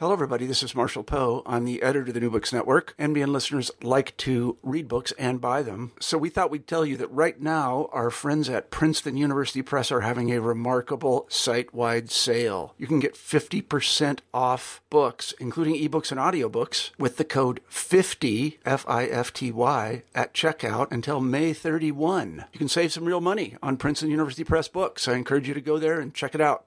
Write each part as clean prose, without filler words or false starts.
Hello, everybody. This is Marshall Poe. I'm the editor of the New Books Network. NBN listeners like to read books and buy them. So we thought we'd tell you that right now, our friends at Princeton University Press are having a remarkable site-wide sale. You can get 50% off books, including ebooks and audiobooks, with the code 50, F-I-F-T-Y, at checkout until May 31. You can save some real money on Princeton University Press books. I encourage you to go there and check it out.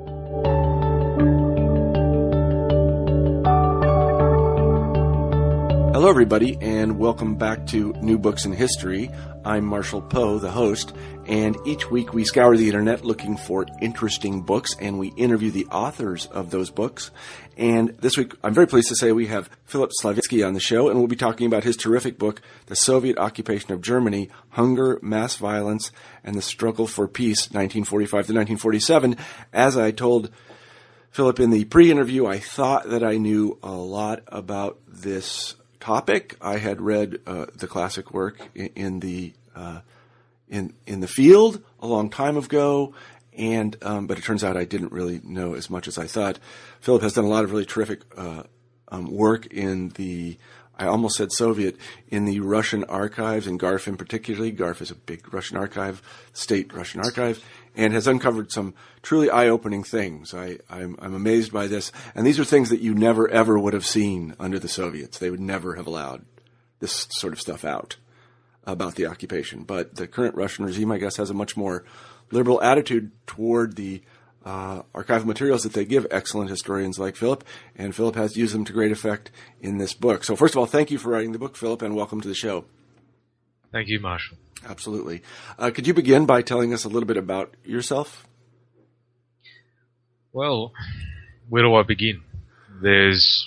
Hello, everybody, and welcome back to New Books in History. I'm Marshall Poe, the host, and each week we scour the internet looking for interesting books, and we interview the authors of those books. And this week, I'm very pleased to say we have Philip Slavitsky on the show, and we'll be talking about his terrific book, The Soviet Occupation of Germany, Hunger, Mass Violence, and the Struggle for Peace, 1945 to 1947. As I told Philip in the pre-interview, I thought that I knew a lot about this topic. I had read the classic work in the field a long time ago, and but it turns out I didn't really know as much as I thought. Philip has done a lot of really terrific work in the, I almost said Soviet, in the Russian archives, and GARF in particular. GARF is a big Russian archive, state Russian archive, and has uncovered some truly eye-opening things. I'm amazed by this. And these are things that you never, ever would have seen under the Soviets. They would never have allowed this sort of stuff out about the occupation. But the current Russian regime, I guess, has a much more liberal attitude toward the archival materials that they give excellent historians like Philip. And Philip has used them to great effect in this book. So first of all, thank you for writing the book, Philip, and welcome to the show. Thank you, Marshall. Absolutely. Could you begin by telling us a little bit about yourself? Well, where do I begin? There's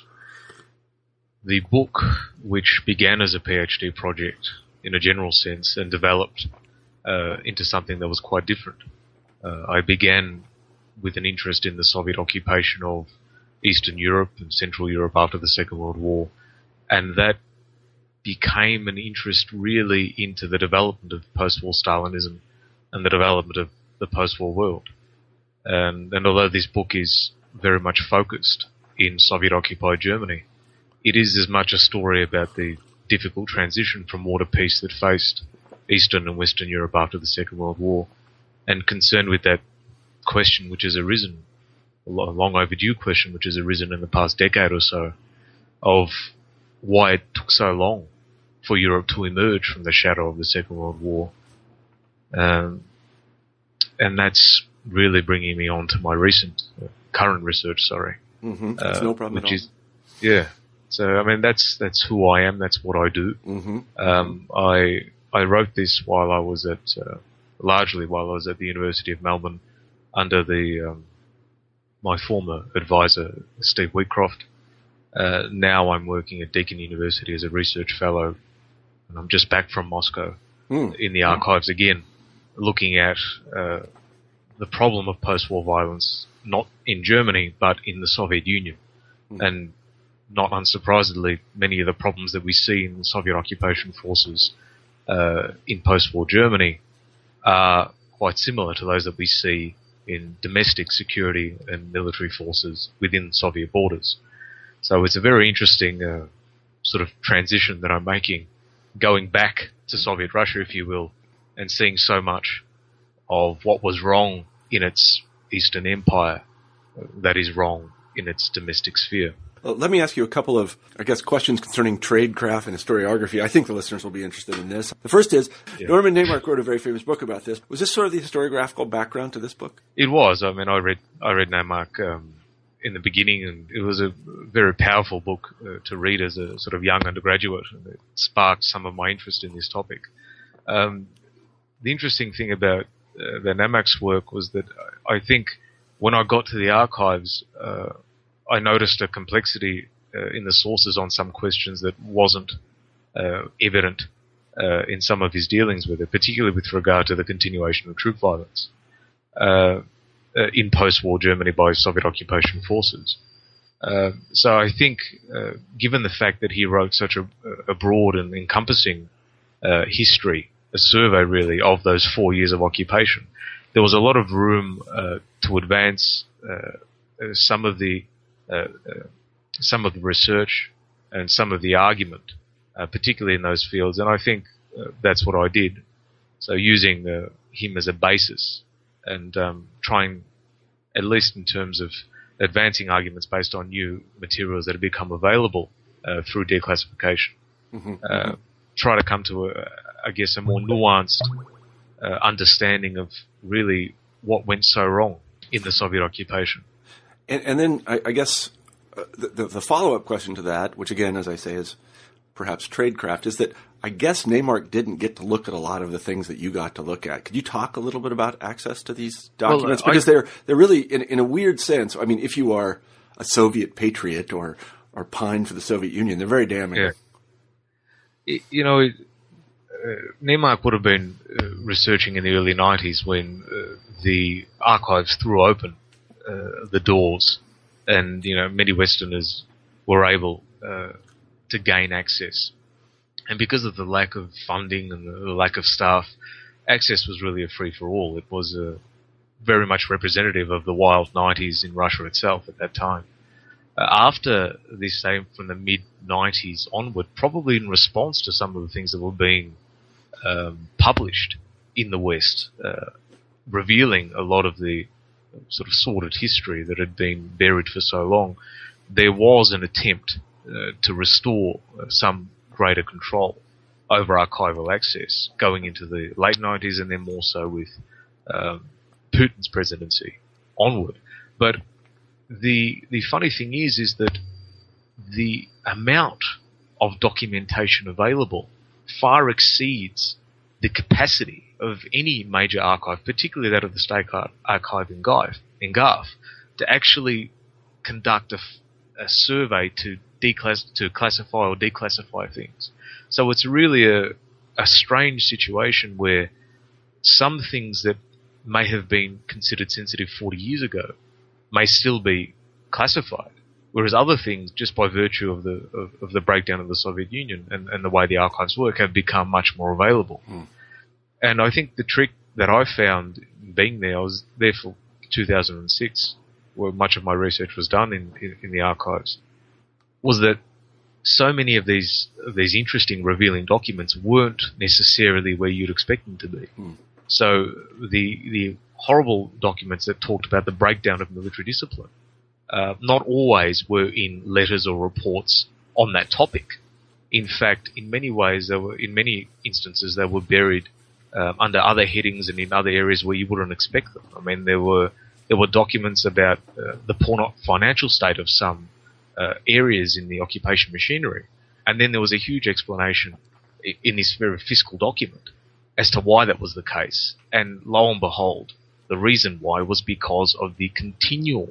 the book, which began as a PhD project in a general sense and developed into something that was quite different. I began with an interest in the Soviet occupation of Eastern Europe and Central Europe after the Second World War, and that became an interest really into the development of post-war Stalinism and the development of the post-war world. And although this book is very much focused in Soviet-occupied Germany, it is as much a story about the difficult transition from war to peace that faced Eastern and Western Europe after the Second World War, and concerned with that question which has arisen, a long overdue question which has arisen in the past decade or so, of why it took so long for Europe to emerge from the shadow of the Second World War. And that's really bringing me on to my current research, Mm-hmm. That's no problem at all. Yeah. So, I mean, that's who I am, that's what I do. Mm-hmm. I wrote this while I was largely while I was at the University of Melbourne under my former advisor, Steve Wheatcroft. Now I'm working at Deakin University as a research fellow, and I'm just back from Moscow in the archives again, looking at the problem of post-war violence, not in Germany, but in the Soviet Union. And not unsurprisingly, many of the problems that we see in the Soviet occupation forces in post-war Germany are quite similar to those that we see in domestic security and military forces within Soviet borders. So it's a very interesting sort of transition that I'm making, going back to Soviet Russia, if you will, and seeing so much of what was wrong in its Eastern Empire that is wrong in its domestic sphere. Well, let me ask you a couple of, I guess, questions concerning tradecraft and historiography. I think the listeners will be interested in this. The first is, Norman Naimark wrote a very famous book about this. Was this sort of the historiographical background to this book? It was. I mean, I read Naimark in the beginning, and it was a very powerful book to read as a sort of young undergraduate, and it sparked some of my interest in this topic. The interesting thing about the Naimark's work was that I think when I got to the archives, I noticed a complexity in the sources on some questions that wasn't evident in some of his dealings with it, particularly with regard to the continuation of troop violence in post-war Germany by Soviet occupation forces. So I think, given the fact that he wrote such a broad and encompassing history, a survey really of those 4 years of occupation, there was a lot of room to advance some of the some of the research and some of the argument, particularly in those fields. And I think that's what I did. So using him as a basis and trying, at least in terms of advancing arguments based on new materials that have become available through declassification, try to come to, a more nuanced understanding of really what went so wrong in the Soviet occupation. And then I guess the follow-up question to that, which again, as I say, is perhaps tradecraft, is that I guess Neymark didn't get to look at a lot of the things that you got to look at. Could you talk a little bit about access to these documents? Because they're really, in a weird sense, I mean, if you are a Soviet patriot or pine for the Soviet Union, they're very damning. Yeah. Neymark would have been researching in the early 90s when the archives threw open the doors, and many Westerners were able to gain access. And because of the lack of funding and the lack of staff, access was really a free-for-all. It was very much representative of the wild 90s in Russia itself at that time. After this, say, from the mid-90s onward, probably in response to some of the things that were being published in the West, revealing a lot of the sort of sordid history that had been buried for so long, there was an attempt to restore some greater control over archival access going into the late 90s and then more so with Putin's presidency onward. But the funny thing is that the amount of documentation available far exceeds the capacity of any major archive, particularly that of the State Archive in Garth, to actually conduct a survey to classify or declassify things. So it's really a strange situation where some things that may have been considered sensitive 40 years ago may still be classified, whereas other things, just by virtue of the breakdown of the Soviet Union and the way the archives work, have become much more available. And I think the trick that I found being there, I was there for 2006, where much of my research was done in the archives, was that so many of these interesting, revealing documents weren't necessarily where you'd expect them to be. So the horrible documents that talked about the breakdown of military discipline, not always were in letters or reports on that topic. In fact, in many ways, in many instances, they were buried under other headings and in other areas where you wouldn't expect them. I mean, there were documents about the poor financial state of some areas in the occupation machinery, and then there was a huge explanation in this very fiscal document as to why that was the case. And lo and behold, the reason why was because of the continual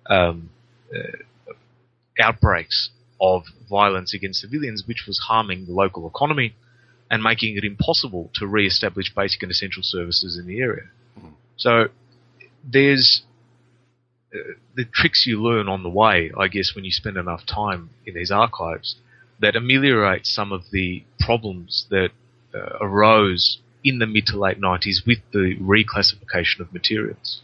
outbreaks of violence against civilians, which was harming the local economy and making it impossible to re-establish basic and essential services in the area. So there's the tricks you learn on the way, I guess, when you spend enough time in these archives, that ameliorate some of the problems that arose in the mid to late 90s with the reclassification of materials.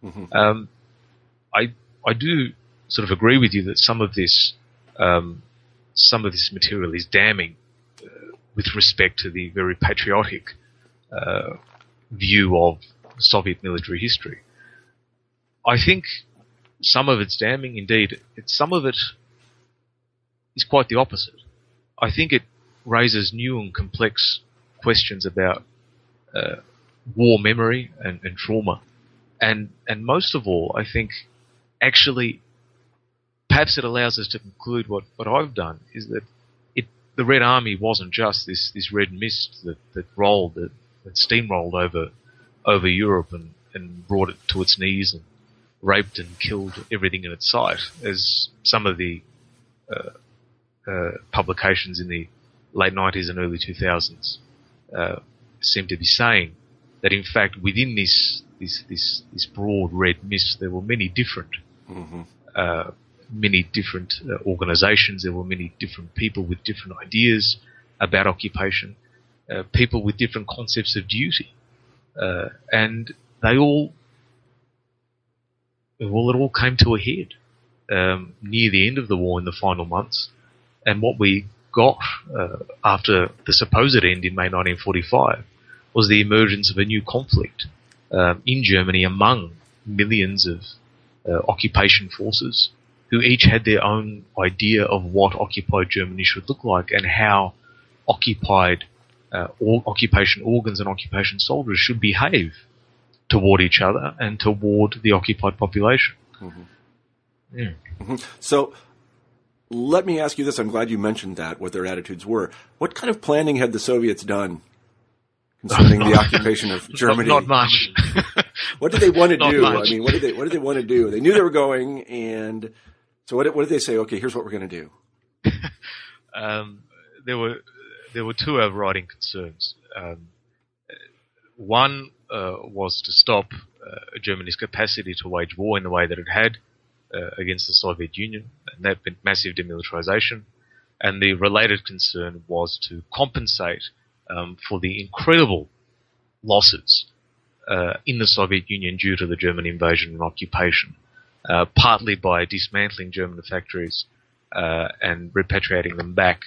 I do sort of agree with you that some of this material is damning with respect to the very patriotic view of Soviet military history. I think some of it's damning, indeed. Some of it is quite the opposite. I think it raises new and complex questions about war memory and trauma. And most of all, I think actually perhaps it allows us to conclude what I've done, is that the Red Army wasn't just this red mist that steamrolled over Europe and brought it to its knees and raped and killed everything in its sight, as some of the publications in the late 90s and early 2000s seem to be saying. That in fact within this broad red mist there were many different organizations, there were many different people with different ideas about occupation, people with different concepts of duty, and it all came to a head near the end of the war in the final months, and what we got after the supposed end in May 1945 was the emergence of a new conflict in Germany among millions of occupation forces who each had their own idea of what occupied Germany should look like and how occupied occupation organs and occupation soldiers should behave toward each other and toward the occupied population. Mm-hmm. Yeah. Mm-hmm. So let me ask you this. I'm glad you mentioned that, what their attitudes were. What kind of planning had the Soviets done concerning the occupation of Germany? Not much. What did they want to do? Much. I mean, what did they want to do? They knew they were going, and so what did they say? Okay, here's what we're going to do. There were two overriding concerns. One was to stop Germany's capacity to wage war in the way that it had against the Soviet Union, and that meant massive demilitarization. And the related concern was to compensate for the incredible losses in the Soviet Union due to the German invasion and occupation, partly by dismantling German factories and repatriating them back,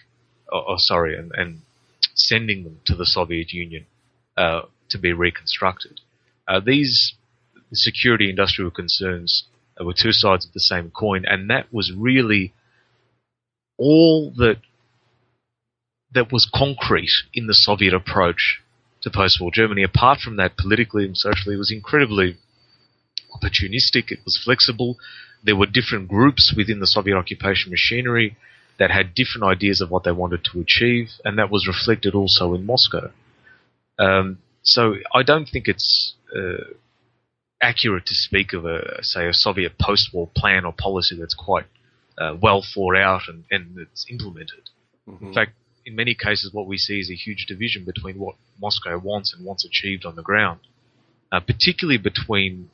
and sending them to the Soviet Union to be reconstructed. These security industrial concerns were two sides of the same coin, and that was really all that was concrete in the Soviet approach to post-war Germany. Apart from that, politically and socially, it was incredibly opportunistic. It was flexible. There were different groups within the Soviet occupation machinery that had different ideas of what they wanted to achieve, and that was reflected also in Moscow. So I don't think it's accurate to speak of a Soviet post-war plan or policy that's quite well thought out and it's implemented. Mm-hmm. In fact, in many cases, what we see is a huge division between what Moscow wants and what's achieved on the ground, particularly between,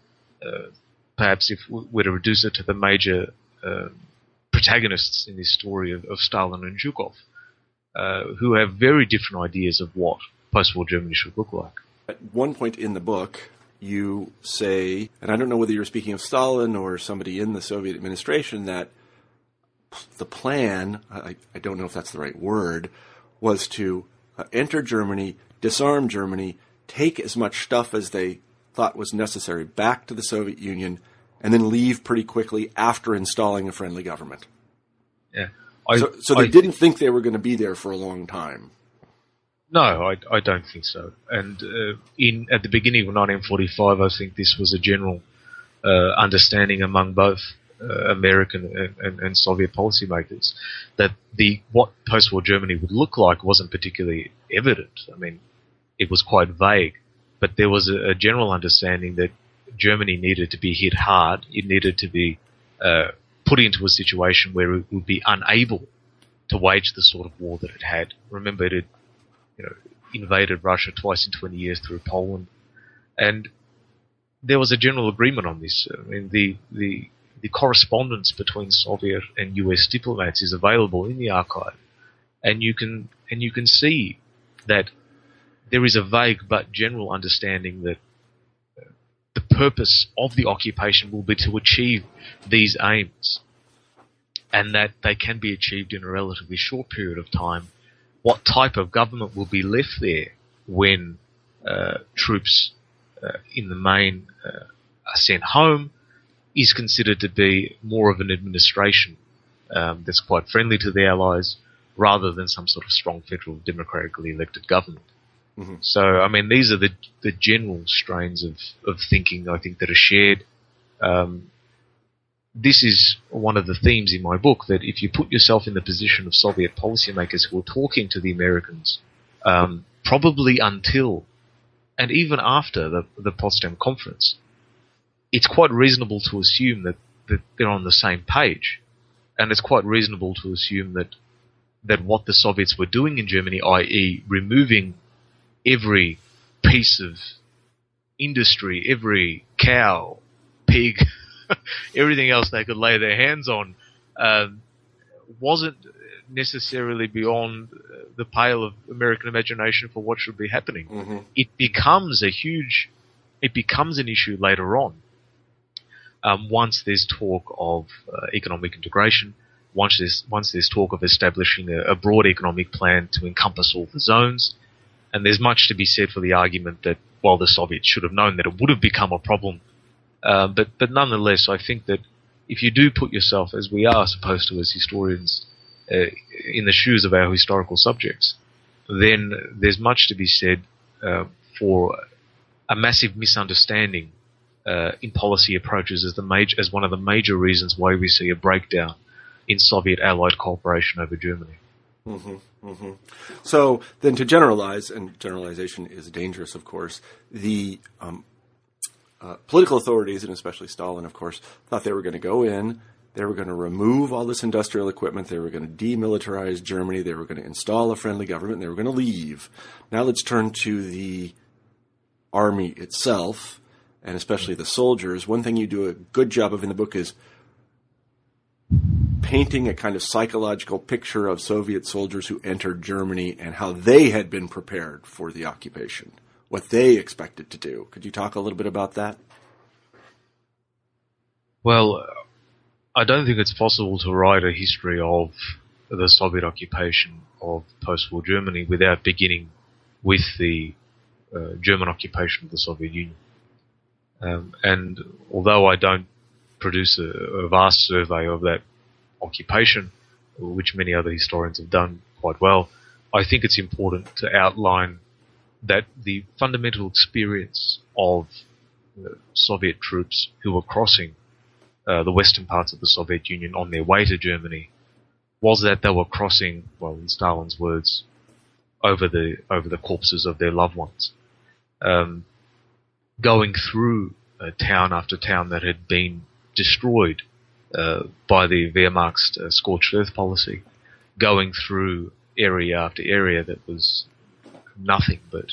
perhaps if we were to reduce it to the major protagonists in this story of Stalin and Zhukov, who have very different ideas of what post-war Germany should look like. At one point in the book, you say, and I don't know whether you're speaking of Stalin or somebody in the Soviet administration, that the plan, I don't know if that's the right word, was to enter Germany, disarm Germany, take as much stuff as they thought was necessary back to the Soviet Union, and then leave pretty quickly after installing a friendly government. Yeah. So they didn't think they were going to be there for a long time. No, I don't think so. And at the beginning of 1945, I think this was a general understanding among both American and Soviet policymakers that what post-war Germany would look like wasn't particularly evident. I mean, it was quite vague, but there was a general understanding that Germany needed to be hit hard. It needed to be put into a situation where it would be unable to wage the sort of war that it had. Remember, it had invaded Russia twice in 20 years through Poland, and there was a general agreement on this. I mean, the correspondence between Soviet and US diplomats is available in the archive, and you can see that there is a vague but general understanding that the purpose of the occupation will be to achieve these aims, and that they can be achieved in a relatively short period of time. What type of government will be left there when troops in the main are sent home is considered to be more of an administration that's quite friendly to the Allies rather than some sort of strong federal democratically elected government. Mm-hmm. So, I mean, these are the general strains of thinking, I think, that are shared. This is one of the themes in my book, that if you put yourself in the position of Soviet policymakers who were talking to the Americans, probably until and even after the Potsdam Conference, it's quite reasonable to assume that they're on the same page. And it's quite reasonable to assume that what the Soviets were doing in Germany, i.e. removing every piece of industry, every cow, pig, everything else they could lay their hands on, wasn't necessarily beyond the pale of American imagination for what should be happening. Mm-hmm. It becomes an issue later on Once there's talk of economic integration, once there's talk of establishing a broad economic plan to encompass all the zones, and there's much to be said for the argument that while the Soviets should have known that it would have become a problem, but nonetheless, I think that if you do put yourself, as we are supposed to as historians, in the shoes of our historical subjects, then there's much to be said for a massive misunderstanding in policy approaches as one of the major reasons why we see a breakdown in Soviet Allied cooperation over Germany. Mm-hmm, mm-hmm. So then to generalize, and generalization is dangerous, of course, the political authorities, and especially Stalin, of course, thought they were going to go in, they were going to remove all this industrial equipment, they were going to demilitarize Germany, they were going to install a friendly government, and they were going to leave. Now let's turn to the army itself, and especially the soldiers. One thing you do a good job of in the book is painting a kind of psychological picture of Soviet soldiers who entered Germany and how they had been prepared for the occupation, what they expected to do. Could you talk a little bit about that? Well, I don't think it's possible to write a history of the Soviet occupation of post-war Germany without beginning with the German occupation of the Soviet Union. And although I don't produce a vast survey of that occupation, which many other historians have done quite well, I think it's important to outline that the fundamental experience of Soviet troops who were crossing the western parts of the Soviet Union on their way to Germany was that they were crossing, well, in Stalin's words, over the corpses of their loved ones, going through town after town that had been destroyed by the Wehrmacht's scorched earth policy, going through area after area that was nothing but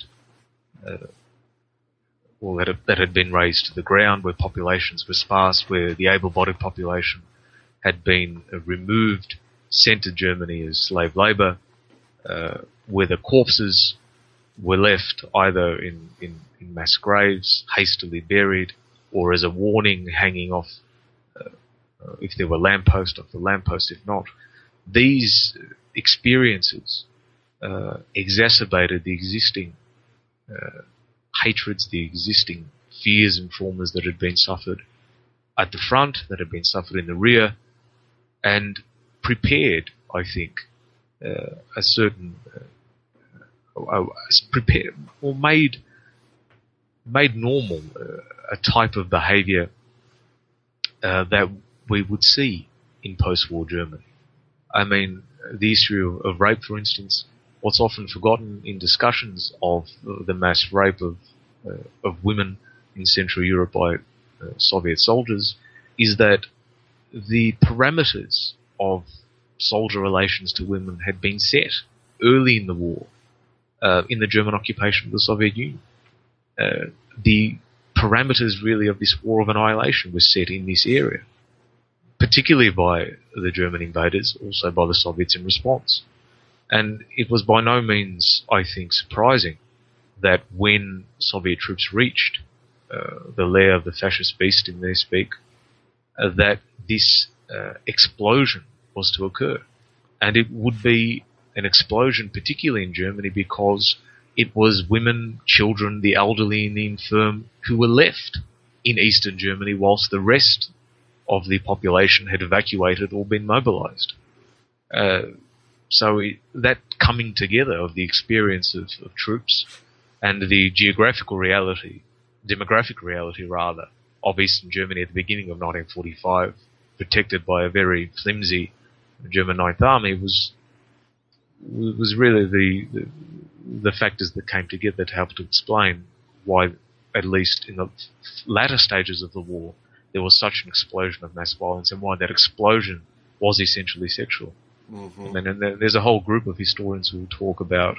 that had been razed to the ground, where populations were sparse, where the able-bodied population had been removed, sent to Germany as slave labour, where the corpses were left either in mass graves, hastily buried, or as a warning hanging off if there were lampposts, off the lamppost if not. These experiences exacerbated the existing hatreds, the existing fears and traumas that had been suffered at the front, that had been suffered in the rear, and prepared, I think, a certain prepared or made normal a type of behaviour that we would see in post-war Germany. I mean, the issue of rape, for instance, what's often forgotten in discussions of the mass rape of women in Central Europe by Soviet soldiers is that the parameters of soldier relations to women had been set early in the war, in the German occupation of the Soviet Union. The parameters really of this war of annihilation were set in this area, particularly by the German invaders, also by the Soviets in response. And it was by no means, I think, surprising that when Soviet troops reached the lair of the fascist beast in their speak, that this explosion was to occur. And it would be an explosion, particularly in Germany, because it was women, children, the elderly and the infirm who were left in eastern Germany whilst the rest of the population had evacuated or been mobilized. So that coming together of the experience of troops and the demographic reality rather, of eastern Germany at the beginning of 1945, protected by a very flimsy German Ninth Army, was really the factors that came together to help to explain why, at least in the latter stages of the war, there was such an explosion of mass violence, and why that explosion was essentially sexual. Mm-hmm. And there's a whole group of historians who will talk about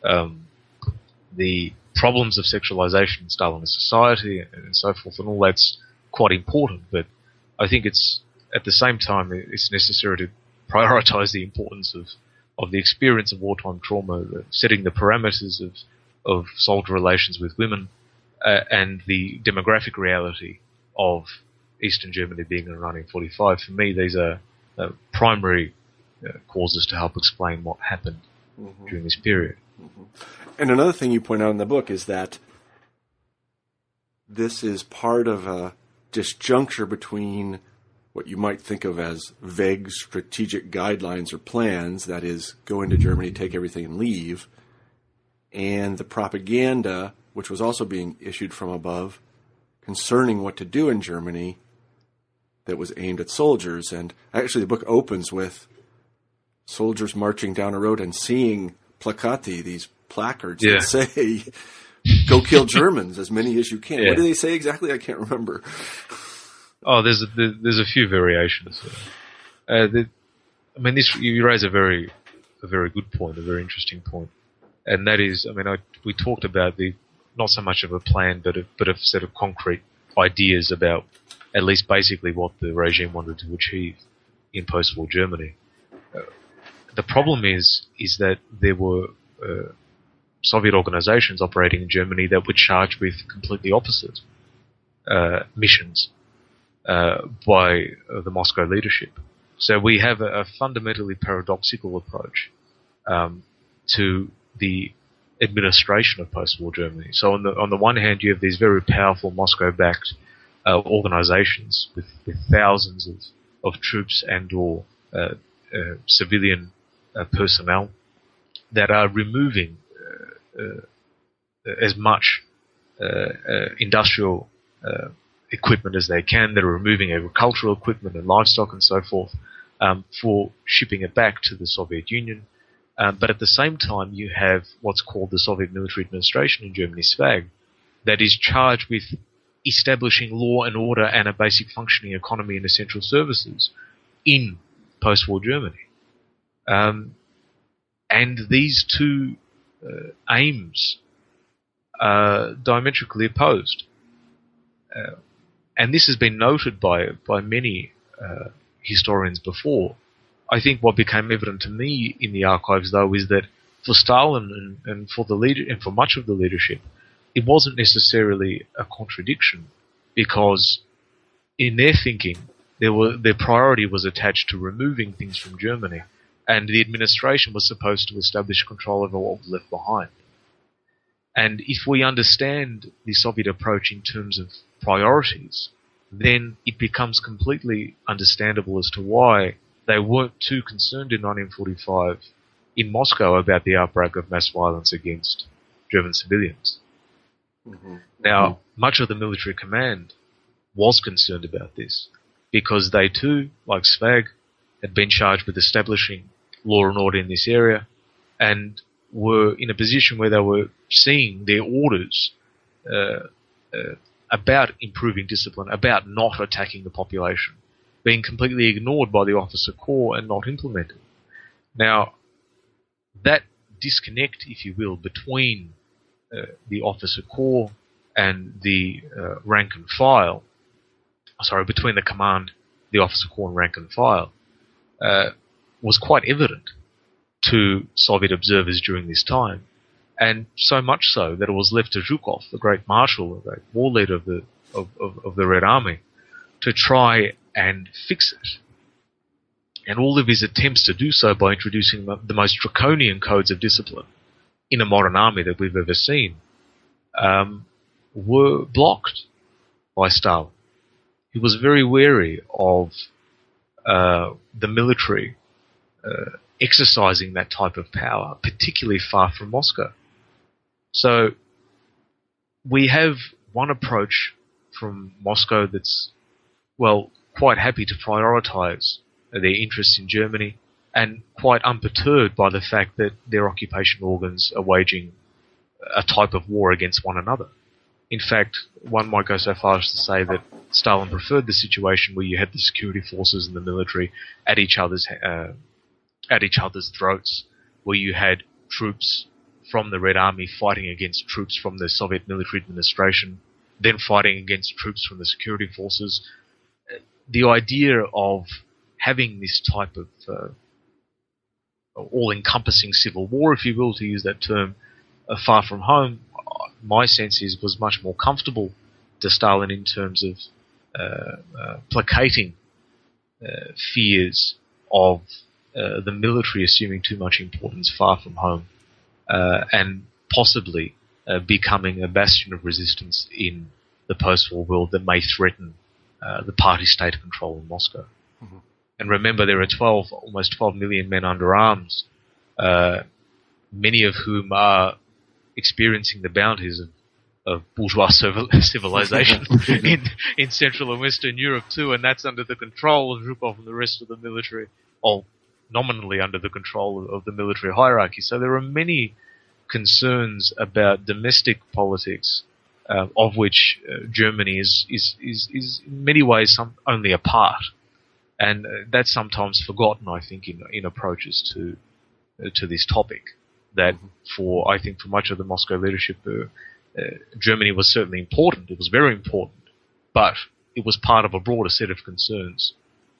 the problems of sexualization in Stalinist society and so forth, and all that's quite important, but I think it's, at the same time, it's necessary to prioritize the importance of the experience of wartime trauma, setting the parameters of soldier relations with women, and the demographic reality of Eastern Germany being in 1945. For me, these are primary causes to help explain what happened during this period. And another thing you point out in the book is that this is part of a disjuncture between what you might think of as vague strategic guidelines or plans, that is, go into Germany, take everything and leave, and the propaganda, which was also being issued from above, concerning what to do in Germany, that was aimed at soldiers. And actually the book opens with soldiers marching down a road and seeing placati, these placards that say, go kill Germans, as many as you can. Yeah. What do they say exactly? I can't remember. Oh, there's a few variations. You raise a very good point, a very interesting point, and that is, we talked about not so much of a plan, but a set of concrete ideas about at least basically what the regime wanted to achieve in post-war Germany. The problem is that there were Soviet organizations operating in Germany that were charged with completely opposite missions by the Moscow leadership. So we have a fundamentally paradoxical approach to the administration of post-war Germany. So on the one hand, you have these very powerful Moscow-backed organizations with thousands of troops and or civilian personnel that are removing as much industrial equipment as they can. They're removing agricultural equipment and livestock and so forth for shipping it back to the Soviet Union. But at the same time, you have what's called the Soviet Military Administration in Germany, SVAG, that is charged with establishing law and order and a basic functioning economy and essential services in post-war Germany. And these two aims are diametrically opposed. And this has been noted by many historians before. I think what became evident to me in the archives, though, is that for Stalin and for the leader and for much of the leadership, it wasn't necessarily a contradiction, because in their thinking, their priority was attached to removing things from Germany, and the administration was supposed to establish control over what was left behind. And if we understand the Soviet approach in terms of priorities, then it becomes completely understandable as to why they weren't too concerned in 1945 in Moscow about the outbreak of mass violence against German civilians. Now, much of the military command was concerned about this, because they too, like SVAG, had been charged with establishing law and order in this area, and were in a position where they were seeing their orders about improving discipline, about not attacking the population, being completely ignored by the officer corps and not implemented. Now, that disconnect, if you will, between the officer corps and the rank and file, between the command, the officer corps and rank and file, was quite evident to Soviet observers during this time, and so much so that it was left to Zhukov, the great marshal, the great war leader of the Red Army, to try and fix it. And all of his attempts to do so by introducing the most draconian codes of discipline in a modern army that we've ever seen were blocked by Stalin. He was very wary of the military exercising that type of power, particularly far from Moscow. So we have one approach from Moscow that's, well, quite happy to prioritize their interests in Germany, and quite unperturbed by the fact that their occupation organs are waging a type of war against one another. In fact, one might go so far as to say that Stalin preferred the situation where you had the security forces and the military at each other's throats, where you had troops from the Red Army fighting against troops from the Soviet military administration, then fighting against troops from the security forces. The idea of having this type of all-encompassing civil war, if you will, to use that term, far from home, my sense is, was much more comfortable to Stalin in terms of placating fears of the military assuming too much importance far from home, and possibly becoming a bastion of resistance in the post-war world that may threaten the party state control in Moscow. Mm-hmm. And remember, there are almost 12 million men under arms, many of whom are experiencing the bounties of bourgeois civilization in Central and Western Europe too, and that's under the control of Zhukov and the rest of the military, or nominally under the control of the military hierarchy. So there are many concerns about domestic politics, of which Germany is in many ways only a part, and that's sometimes forgotten, I think, in approaches to this topic. That for much of the Moscow leadership, Germany was certainly important. It was very important, but it was part of a broader set of concerns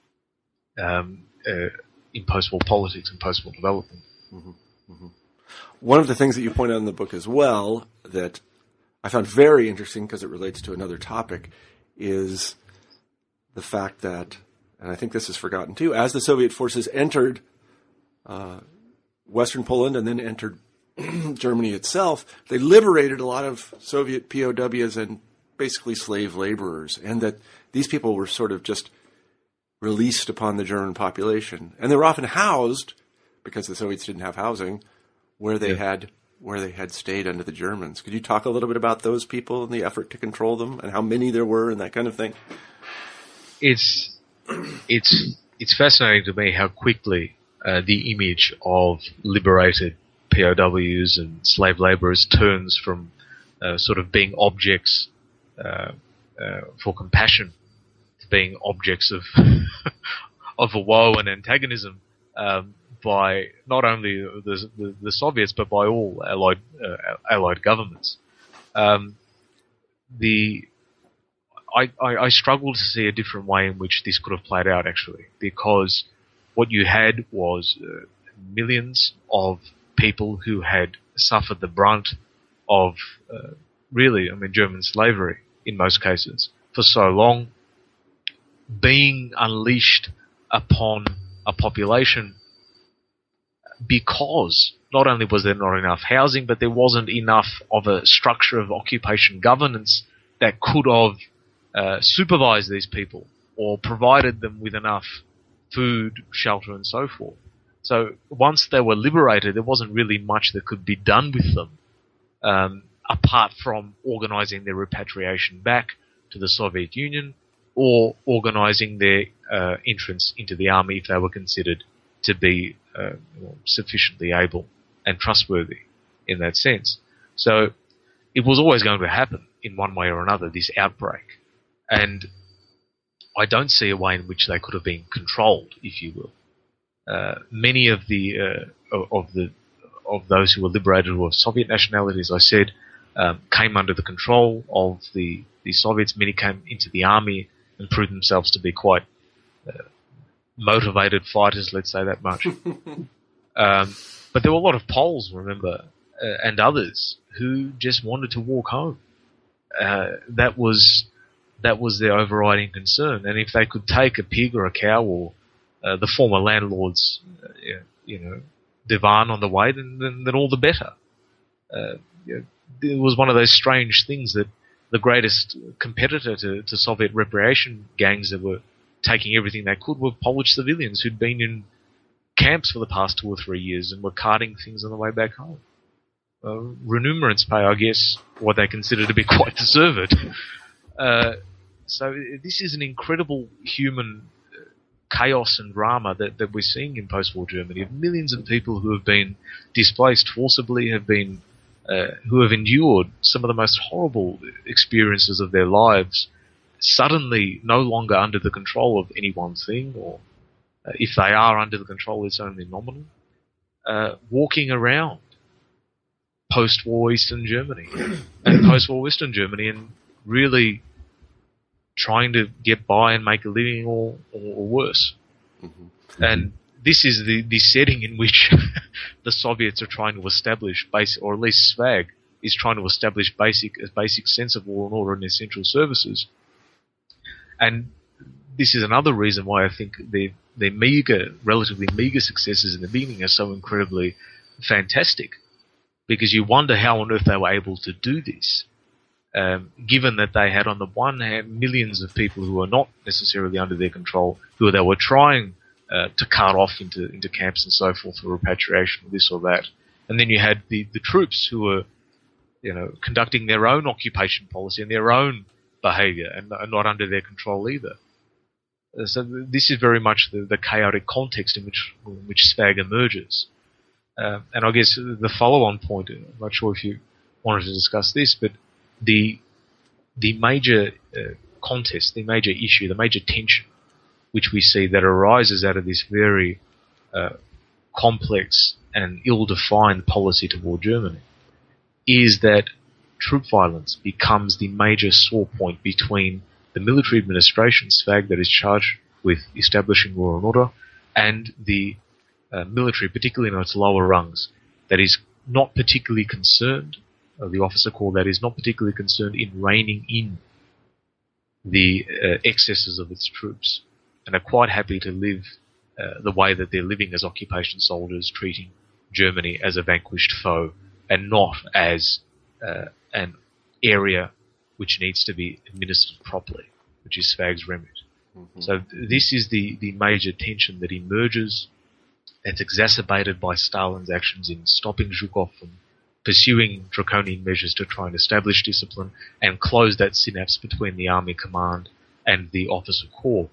in post-war politics and post-war development. Mm-hmm. Mm-hmm. One of the things that you point out in the book as well that I found very interesting because it relates to another topic is the fact that, and I think this is forgotten too, as the Soviet forces entered Western Poland and then entered Germany itself, they liberated a lot of Soviet POWs and basically slave laborers, and that these people were sort of just released upon the German population. And they were often housed, because the Soviets didn't have housing, where they had stayed under the Germans. Could you talk a little bit about those people and the effort to control them and how many there were and that kind of thing? It's fascinating to me how quickly the image of liberated POWs and slave laborers turns from sort of being objects for compassion to being objects of of a woe and antagonism by not only the Soviets but by all allied governments. I struggle to see a different way in which this could have played out, actually, because what you had was millions of people who had suffered the brunt of German slavery in most cases for so long, being unleashed upon a population because not only was there not enough housing, but there wasn't enough of a structure of occupation governance that could have supervised these people or provided them with enough food, shelter, and so forth. So once they were liberated, there wasn't really much that could be done with them, apart from organising their repatriation back to the Soviet Union or organising their entrance into the army if they were considered to be sufficiently able and trustworthy in that sense. So it was always going to happen in one way or another, this outbreak. And I don't see a way in which they could have been controlled, if you will. Many of those who were liberated who were Soviet nationality, as I said, came under the control of the Soviets. Many came into the army and proved themselves to be quite motivated fighters, let's say that much. But there were a lot of Poles, remember, and others who just wanted to walk home. That was their overriding concern. And if they could take a pig or a cow or the former landlord's, divan on the way, then all the better. It was one of those strange things that the greatest competitor to Soviet repression gangs that were taking everything they could were Polish civilians who'd been in camps for the past 2 or 3 years and were carting things on the way back home. Remunerance pay, I guess, what they consider to be quite deserved. So this is an incredible human chaos and drama that we're seeing in post-war Germany, of millions of people who have been displaced forcibly, who have endured some of the most horrible experiences of their lives, suddenly no longer under the control of any one thing, or if they are under the control, it's only nominal, walking around post-war Eastern Germany and post-war Western Germany and really trying to get by and make a living or worse. Mm-hmm. And this is the setting in which the Soviets are trying to establish basic, or at least SVAG is trying to establish basic sense of law and order in essential services. And this is another reason why I think their relatively meager successes in the beginning are so incredibly fantastic, because you wonder how on earth they were able to do this, given that they had on the one hand millions of people who were not necessarily under their control, who they were trying to cut off into camps and so forth for repatriation, this or that, and then you had the troops who were, conducting their own occupation policy and their own behaviour and not under their control either. So this is very much the chaotic context in which SFAG emerges. And I guess the follow-on point, I'm not sure if you wanted to discuss this, but the major contest, the major issue, the major tension which we see that arises out of this very complex and ill-defined policy toward Germany is that troop violence becomes the major sore point between the military administration, SFAG, that is charged with establishing law and order, and the military, particularly in its lower rungs, that is not particularly concerned, the officer corps that is not particularly concerned in reining in the excesses of its troops, and are quite happy to live the way that they're living as occupation soldiers, treating Germany as a vanquished foe and not as an area which needs to be administered properly, which is SFAG's remit. Mm-hmm. So this is the major tension that emerges. It's exacerbated by Stalin's actions in stopping Zhukov from pursuing draconian measures to try and establish discipline and close that synapse between the army command and the officer corps.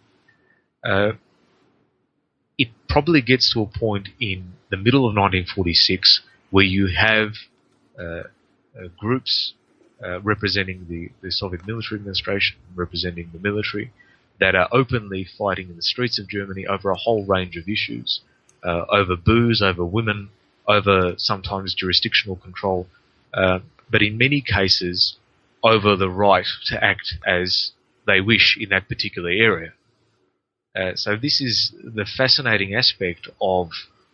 It probably gets to a point in the middle of 1946 where you have groups representing the Soviet military administration, representing the military, that are openly fighting in the streets of Germany over a whole range of issues, over booze, over women, over sometimes jurisdictional control, but in many cases over the right to act as they wish in that particular area. So this is the fascinating aspect of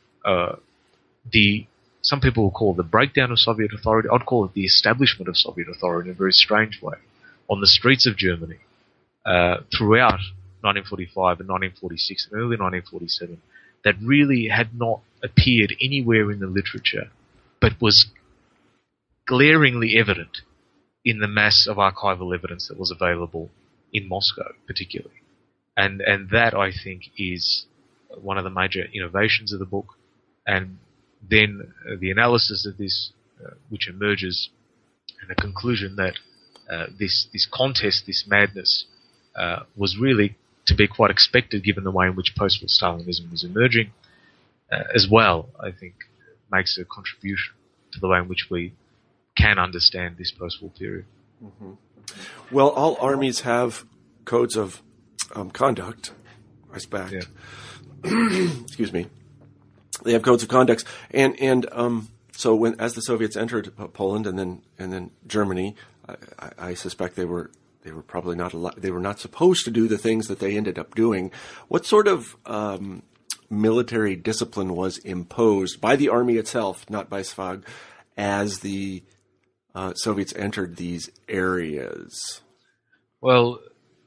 some people will call it the breakdown of Soviet authority. I'd call it the establishment of Soviet authority in a very strange way on the streets of Germany throughout 1945 and 1946 and early 1947 that really had not appeared anywhere in the literature but was glaringly evident in the mass of archival evidence that was available in Moscow particularly. And that, I think, is one of the major innovations of the book. And then the analysis of this, which emerges in a conclusion that this contest, this madness, was really to be quite expected given the way in which post-war Stalinism was emerging, as well, I think, makes a contribution to the way in which we can understand this post-war period. Mm-hmm. Well, all armies have codes of conduct, I suspect. Yeah. Excuse me. They have codes of conduct, and so as the Soviets entered Poland and then Germany, I suspect they were probably they were not supposed to do the things that they ended up doing. What sort of military discipline was imposed by the army itself, not by SFAG, as the Soviets entered these areas? Well,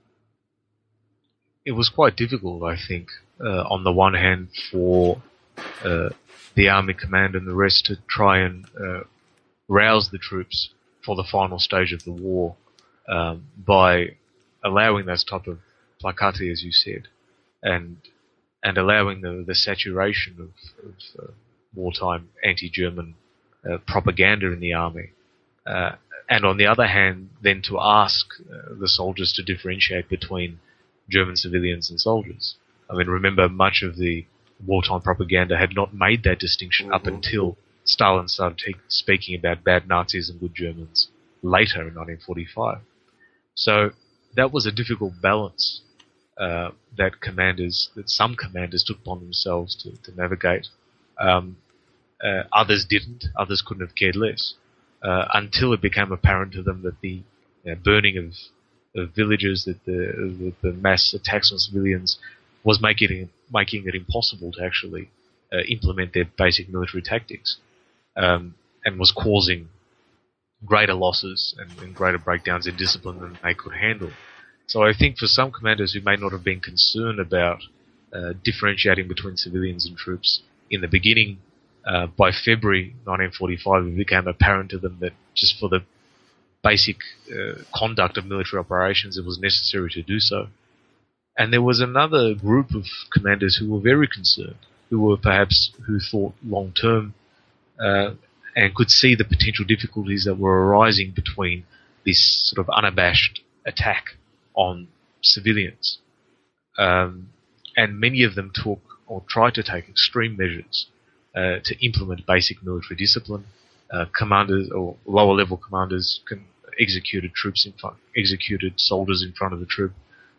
it was quite difficult, I think, on the one hand for the army command and the rest to try and rouse the troops for the final stage of the war by allowing those type of placati, as you said, and allowing the saturation of wartime anti-German propaganda in the army. And on the other hand, then to ask the soldiers to differentiate between German civilians and soldiers. I mean, remember, much of the wartime propaganda had not made that distinction up until Stalin started speaking about bad Nazis and good Germans later in 1945. So that was a difficult balance that some commanders took upon themselves to navigate. Others didn't. Others couldn't have cared less until it became apparent to them that the burning of villages, that the mass attacks on civilians was making it impossible to actually implement their basic military tactics, and was causing greater losses and greater breakdowns in discipline than they could handle. So I think for some commanders who may not have been concerned about differentiating between civilians and troops in the beginning, by February 1945, it became apparent to them that just for the basic conduct of military operations, it was necessary to do so. And there was another group of commanders who were very concerned, who thought long term, and could see the potential difficulties that were arising between this sort of unabashed attack on civilians. And many of them took or tried to take extreme measures to implement basic military discipline. Commanders or lower level commanders executed soldiers in front of the troop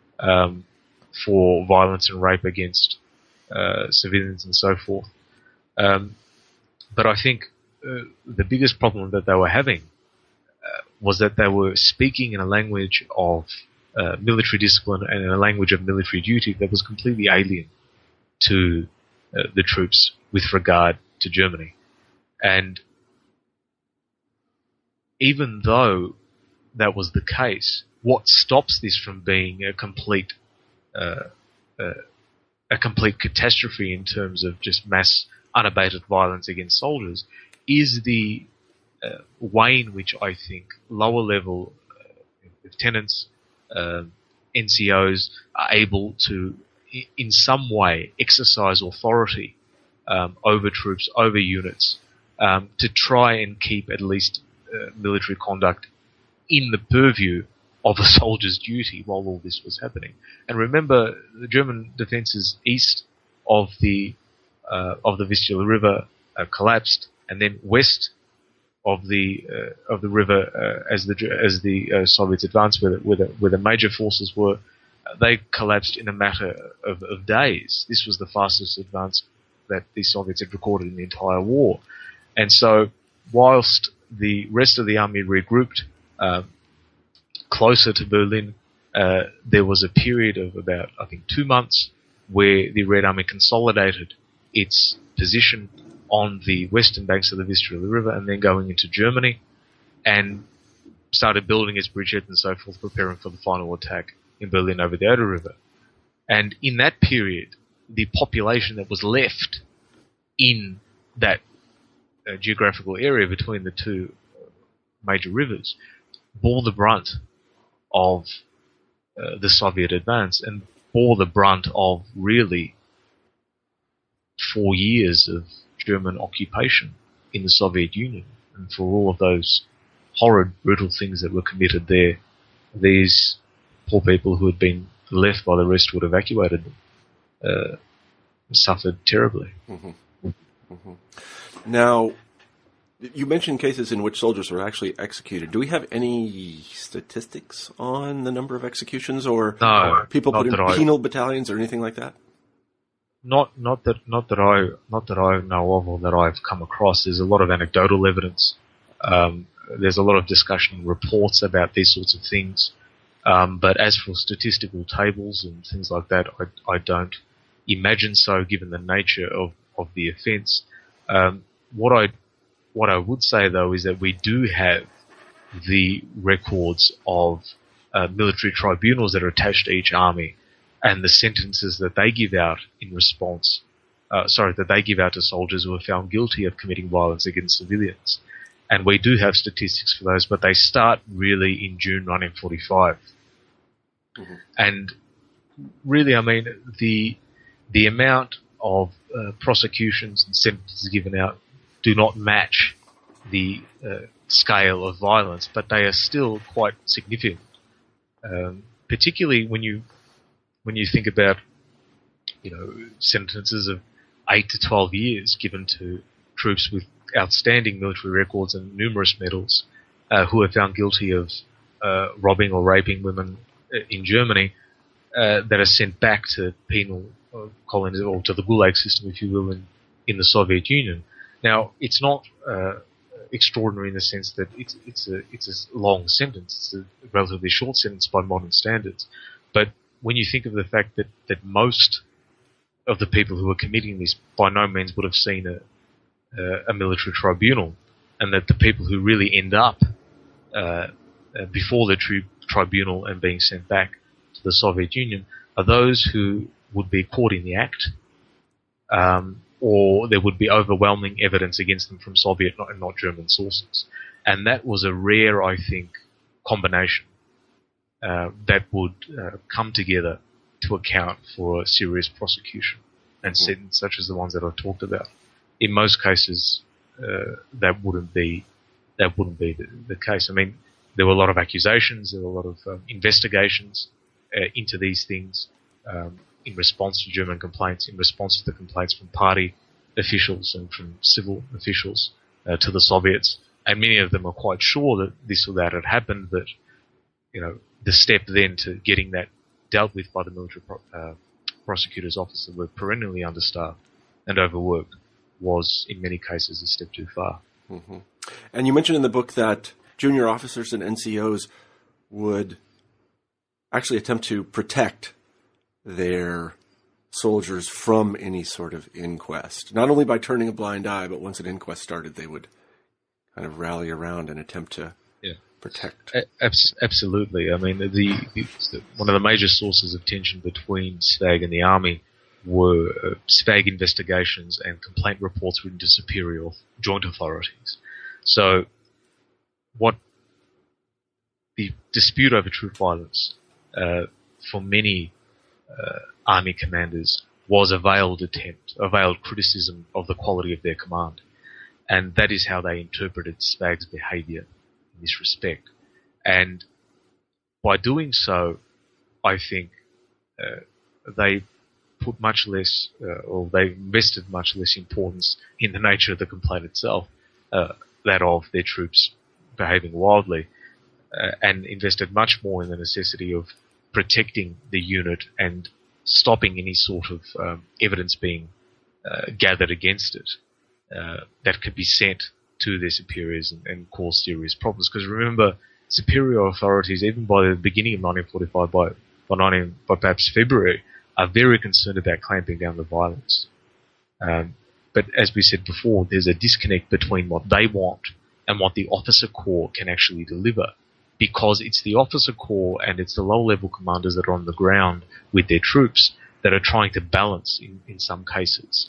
for violence and rape against civilians and so forth. But I think the biggest problem that they were having was that they were speaking in a language of military discipline and in a language of military duty that was completely alien to the troops with regard to Germany. And even though that was the case, what stops this from being a complete catastrophe in terms of just mass unabated violence against soldiers is the way in which I think lower level lieutenants, NCOs are able to in some way exercise authority over troops, over units, to try and keep at least military conduct in the purview of a soldier's duty while all this was happening. And remember, the German defences east of the Vistula River collapsed, and then west of the river as the Soviets advanced, where the major forces were, they collapsed in a matter of days. This was the fastest advance that the Soviets had recorded in the entire war. And so, whilst the rest of the army regrouped closer to Berlin, there was a period of about, I think, 2 months where the Red Army consolidated its position on the western banks of the Vistula River and then going into Germany and started building its bridgeheads and so forth, preparing for the final attack in Berlin over the Oder River. And in that period, the population that was left in that geographical area between the two major rivers bore the brunt of the Soviet advance and bore the brunt of really 4 years of German occupation in the Soviet Union. And for all of those horrid, brutal things that were committed there, these poor people who had been left while the rest would have evacuated them suffered terribly. Mm-hmm. Mm-hmm. Now, you mentioned cases in which soldiers were actually executed. Do we have any statistics on the number of executions, or people put in penal battalions or anything like that? Not that I know of or that I've come across. There's a lot of anecdotal evidence. There's a lot of discussion and reports about these sorts of things. But as for statistical tables and things like that, I don't imagine so, given the nature of the offence. What I would say, though, is that we do have the records of military tribunals that are attached to each army and the sentences that they give out in response, that they give out to soldiers who are found guilty of committing violence against civilians. And we do have statistics for those, but they start really in June 1945. Mm-hmm. And really, I mean, the amount of prosecutions and sentences given out do not match the scale of violence, but they are still quite significant. Particularly when you think about, sentences of 8 to 12 years given to troops with outstanding military records and numerous medals, who are found guilty of robbing or raping women in Germany, that are sent back to penal colonies, or to the Gulag system, if you will, in the Soviet Union. Now, it's not extraordinary in the sense that it's a long sentence. It's a relatively short sentence by modern standards. But when you think of the fact that most of the people who are committing this by no means would have seen a military tribunal, and that the people who really end up before the tribunal and being sent back the Soviet Union are those who would be caught in the act, or there would be overwhelming evidence against them from Soviet and not German sources. And that was a rare, I think, combination that would come together to account for a serious prosecution and sentence such as the ones that I've talked about. In most cases, that wouldn't be the case. I mean, there were a lot of accusations, there were a lot of investigations into these things in response to German complaints, in response to the complaints from party officials and from civil officials to the Soviets. And many of them are quite sure that this or that had happened, but, you know, the step then to getting that dealt with by the military prosecutor's office that were perennially understaffed and overworked was, in many cases, a step too far. Mm-hmm. And you mentioned in the book that junior officers and NCOs would actually attempt to protect their soldiers from any sort of inquest, not only by turning a blind eye, but once an inquest started, they would kind of rally around and attempt to protect. Absolutely. I mean, one of the major sources of tension between SVAG and the army were SVAG investigations and complaint reports written to superior joint authorities. So, what the dispute over troop violence for many army commanders was a veiled criticism of the quality of their command. And that is how they interpreted SVAG's behaviour in this respect. And by doing so, I think they put much less, or they invested much less importance in the nature of the complaint itself, that of their troops behaving wildly, and invested much more in the necessity of protecting the unit and stopping any sort of evidence being gathered against it that could be sent to their superiors and cause serious problems. Because remember, superior authorities, even by the beginning of 1945, by perhaps February, are very concerned about clamping down the violence. But as we said before, there's a disconnect between what they want and what the officer corps can actually deliver, because it's the officer corps and it's the low-level commanders that are on the ground with their troops that are trying to balance, in some cases,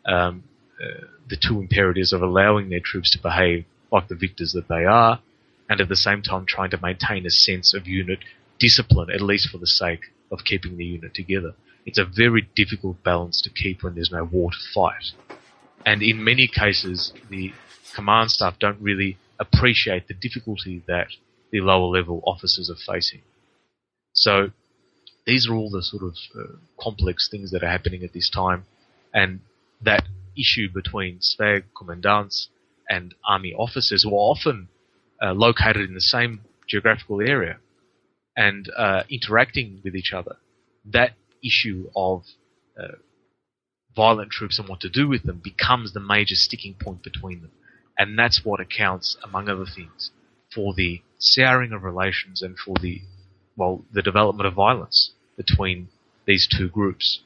the two imperatives of allowing their troops to behave like the victors that they are, and at the same time trying to maintain a sense of unit discipline, at least for the sake of keeping the unit together. It's a very difficult balance to keep when there's no war to fight. And in many cases, the command staff don't really appreciate the difficulty that the lower level officers are facing. So these are all the sort of complex things that are happening at this time, and that issue between SVAG commandants and army officers, who are often located in the same geographical area and interacting with each other, that issue of violent troops and what to do with them becomes the major sticking point between them. And that's what accounts, among other things, for the souring of relations and for the development of violence between these two groups.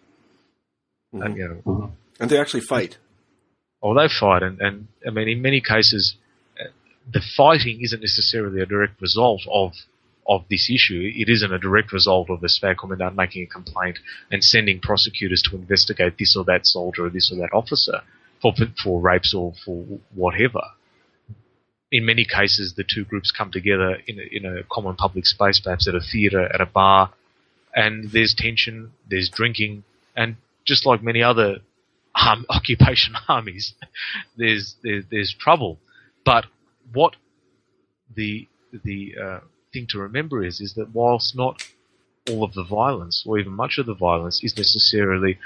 Mm-hmm. And they actually fight. Oh, they fight, and I mean, in many cases, the fighting isn't necessarily a direct result of this issue. It isn't a direct result of the SVAG commandant making a complaint and sending prosecutors to investigate this or that soldier or this or that officer for rapes or for whatever. In many cases, the two groups come together in a common public space, perhaps at a theatre, at a bar, and there's tension, there's drinking, and just like many other occupation armies, there's trouble. But what the thing to remember is that whilst not all of the violence, or even much of the violence, is necessarily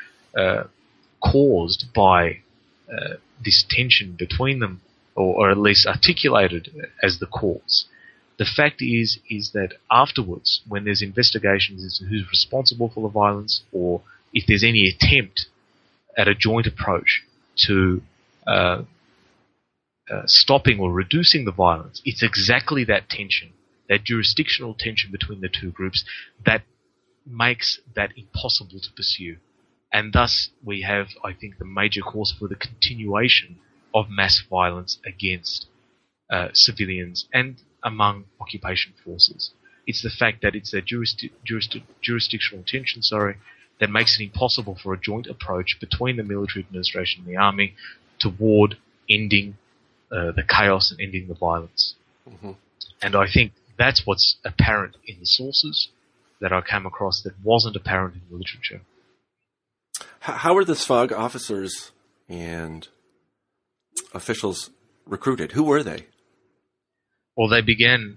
caused by this tension between them, or at least articulated as the cause, the fact is that afterwards, when there's investigations as to who's responsible for the violence, or if there's any attempt at a joint approach to stopping or reducing the violence, it's exactly that tension, that jurisdictional tension between the two groups, that makes that impossible to pursue. And thus we have, I think, the major cause for the continuation of mass violence against civilians and among occupation forces. It's the fact that it's a jurisdictional tension, that makes it impossible for a joint approach between the military administration and the army toward ending the chaos and ending the violence. Mm-hmm. And I think that's what's apparent in the sources that I came across that wasn't apparent in the literature. How were the SFAG officers and officials recruited? Who were they? Well, they began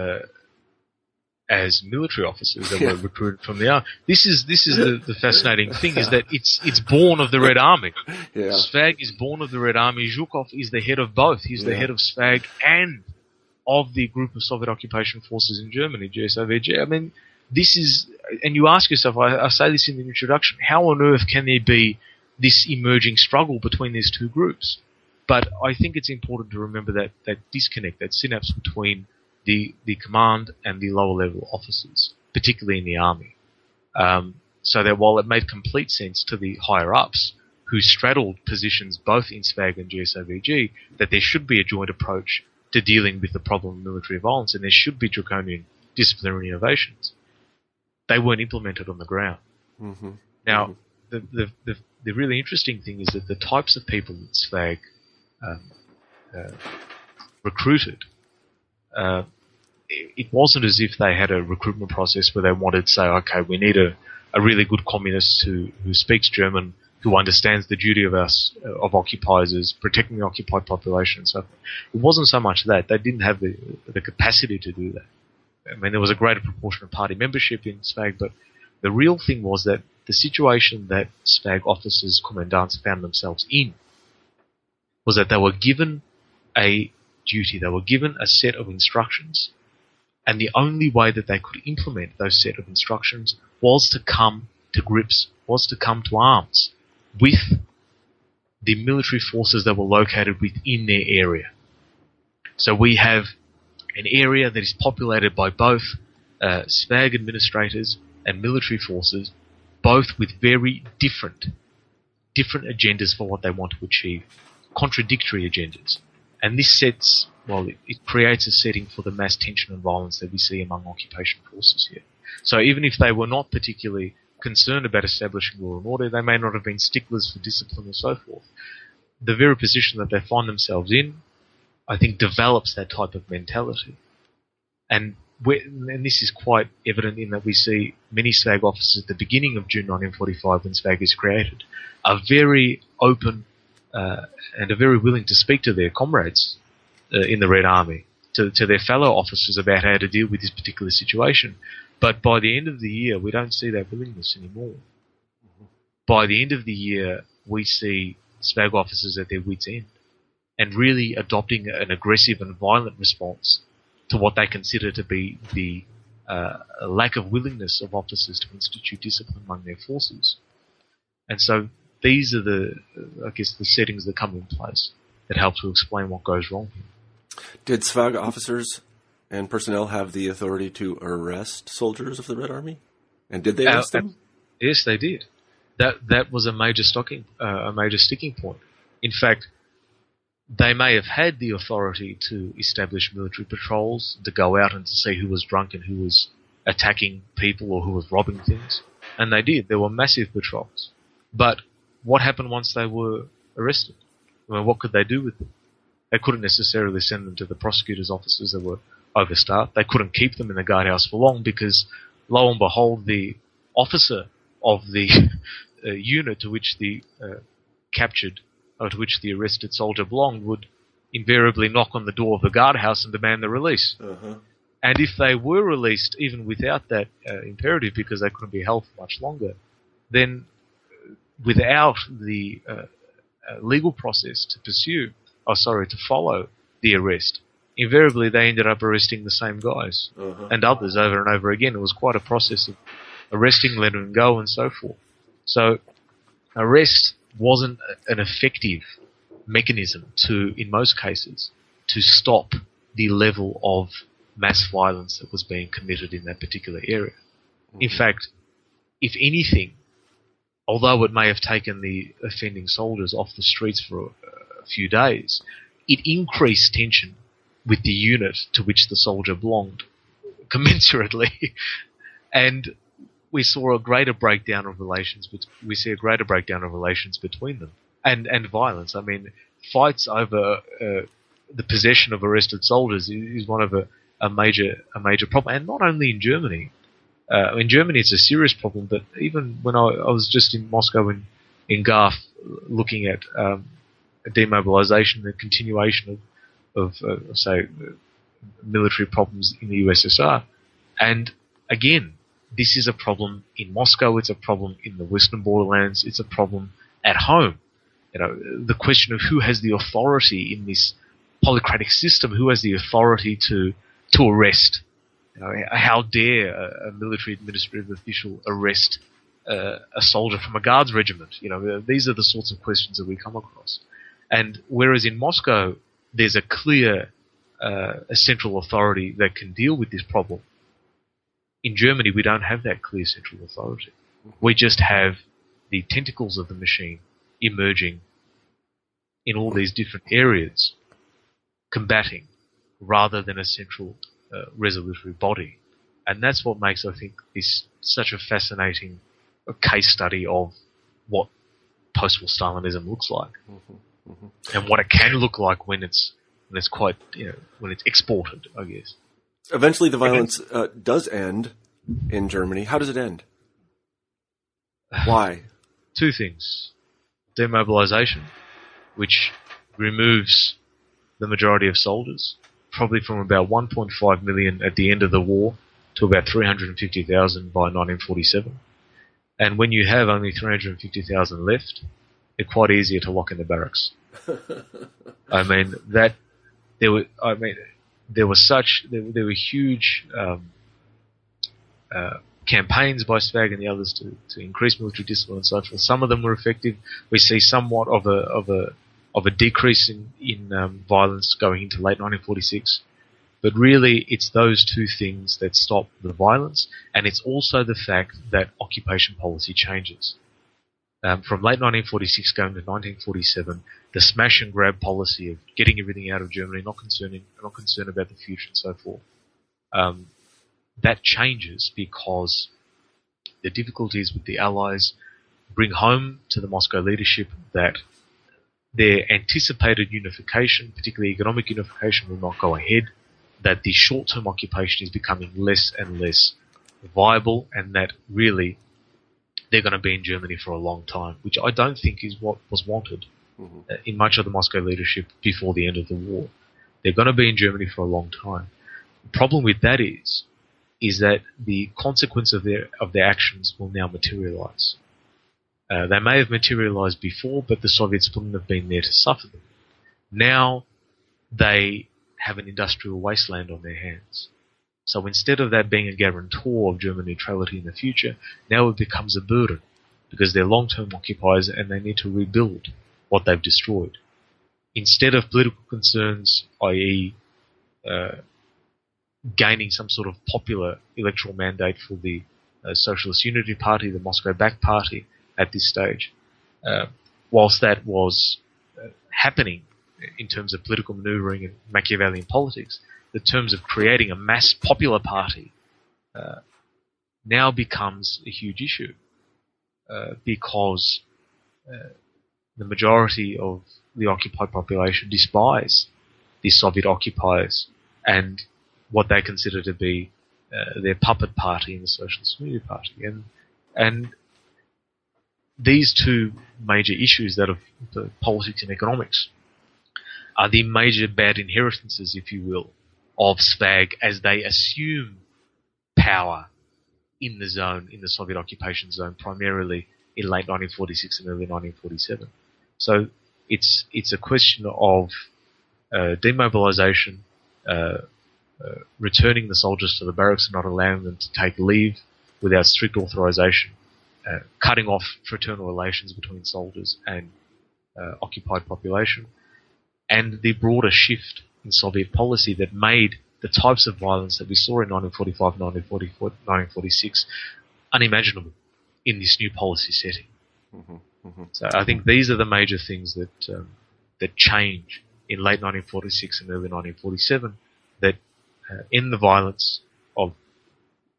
as military officers that were recruited from the army. This is the fascinating thing, is that it's born of the Red Army. Yeah. SFAG is born of the Red Army. Zhukov is the head of both. He's the head of SFAG and of the group of Soviet occupation forces in Germany, GSOVG. I mean, this is, and you ask yourself, I say this in the introduction, how on earth can there be this emerging struggle between these two groups? But I think it's important to remember that disconnect, that synapse between the command and the lower level officers, particularly in the army. So that while it made complete sense to the higher ups who straddled positions both in SFAG and GSOVG, that there should be a joint approach to dealing with the problem of military violence and there should be draconian disciplinary innovations, they weren't implemented on the ground. Mm-hmm. Now, mm-hmm. the really interesting thing is that the types of people that SFAG recruited, it wasn't as if they had a recruitment process where they wanted to say, okay, we need a really good communist who speaks German, who understands the duty of occupiers as protecting the occupied population. So it wasn't so much that. They didn't have the capacity to do that. I mean, there was a greater proportion of party membership in SFAG, but the real thing was that the situation that SFAG officers, commandants found themselves in was that they were given a duty, they were given a set of instructions, and the only way that they could implement those set of instructions was to come to grips, was to come to arms with the military forces that were located within their area. So we have an area that is populated by both SFAG administrators and military forces, both with very different agendas for what they want to achieve, contradictory agendas. And this sets, well, it creates a setting for the mass tension and violence that we see among occupation forces here. So even if they were not particularly concerned about establishing law and order, they may not have been sticklers for discipline and so forth. The very position that they find themselves in, I think, develops that type of mentality. And this is quite evident in that we see many SFAG officers at the beginning of June 1945, when SFAG is created, are very open and are very willing to speak to their comrades in the Red Army, to their fellow officers about how to deal with this particular situation. But by the end of the year, we don't see that willingness anymore. Mm-hmm. By the end of the year, we see SFAG officers at their wits' end and really adopting an aggressive and violent response to what they consider to be the lack of willingness of officers to institute discipline among their forces. And so these are the settings that come in place that help to explain what goes wrong here. Did SFAG officers and personnel have the authority to arrest soldiers of the Red Army? And did they arrest them? Yes, they did. That was a major sticking point. In fact, they may have had the authority to establish military patrols, to go out and to see who was drunk and who was attacking people or who was robbing things. And they did. There were massive patrols. But what happened once they were arrested? I mean, what could they do with them? They couldn't necessarily send them to the prosecutor's offices that were overstaffed. They couldn't keep them in the guardhouse for long because, lo and behold, the officer of the unit to which the captured or to which the arrested soldier belonged would invariably knock on the door of the guardhouse and demand the release. Uh-huh. And if they were released, even without that imperative, because they couldn't be held for much longer, then without the legal process to follow the arrest, invariably they ended up arresting the same guys and others over and over again. It was quite a process of arresting, letting them go, and so forth. So arrest wasn't an effective mechanism in most cases, to stop the level of mass violence that was being committed in that particular area. Mm-hmm. In fact, if anything, although it may have taken the offending soldiers off the streets for a few days, it increased tension with the unit to which the soldier belonged commensurately, and we saw a greater breakdown of relations. We see a greater breakdown of relations between them, and violence. I mean, fights over the possession of arrested soldiers is one of a major problem, and not only in Germany. In Germany, it's a serious problem, but even when I was just in Moscow in Garf, looking at demobilization, the continuation of say, military problems in the USSR, and again, this is a problem in Moscow. It's a problem in the Western borderlands. It's a problem at home. You know, the question of who has the authority in this polycratic system, who has the authority to arrest. You know, how dare a military administrative official arrest a soldier from a guards regiment? You know, these are the sorts of questions that we come across. And whereas in Moscow, there's a clear a central authority that can deal with this problem, in Germany we don't have that clear central authority. We just have the tentacles of the machine emerging in all these different areas, combating, rather than a central resolutory body. And that's what makes, I think, this such a fascinating case study of what post-war Stalinism looks like, and what it can look like when it's quite, you know, when it's exported, I guess. Eventually, the violence does end in Germany. How does it end? Why? Two things: demobilization, which removes the majority of soldiers, probably from about 1.5 million at the end of the war to about 350,000 by 1947. And when you have only 350,000 left, it's quite easier to lock in the barracks. I mean, there were huge campaigns by SVAG and the others to increase military discipline and so forth. Some of them were effective. We see somewhat of a decrease in violence going into late 1946. But really, it's those two things that stop the violence, and it's also the fact that occupation policy changes. From late 1946 going to 1947, the smash and grab policy of getting everything out of Germany, not concerned about the future and so forth, that changes because the difficulties with the Allies bring home to the Moscow leadership that their anticipated unification, particularly economic unification, will not go ahead, that the short-term occupation is becoming less and less viable, and that really they're going to be in Germany for a long time, which I don't think is what was wanted in much of the Moscow leadership before the end of the war. They're going to be in Germany for a long time. The problem with that is that the consequence of their actions will now materialize. They may have materialized before, but the Soviets wouldn't have been there to suffer them. Now they have an industrial wasteland on their hands. So instead of that being a guarantor of German neutrality in the future, now it becomes a burden because they're long-term occupiers and they need to rebuild what they've destroyed. Instead of political concerns, i.e. Gaining some sort of popular electoral mandate for the Socialist Unity Party, the Moscow-backed party at this stage, whilst that was happening in terms of political maneuvering and Machiavellian politics, the terms of creating a mass popular party now becomes a huge issue because the majority of the occupied population despise the Soviet occupiers and what they consider to be their puppet party in the Socialist Unity Party. And these two major issues, that of the politics and economics, are the major bad inheritances, if you will, of SVAG as they assume power in the zone, in the Soviet occupation zone, primarily in late 1946 and early 1947. So it's a question of demobilization, returning the soldiers to the barracks and not allowing them to take leave without strict authorization, cutting off fraternal relations between soldiers and occupied population, and the broader shift in Soviet policy that made the types of violence that we saw in 1945, 1944, 1946 unimaginable in this new policy setting. So I think these are the major things that change in late 1946 and early 1947 that end the violence of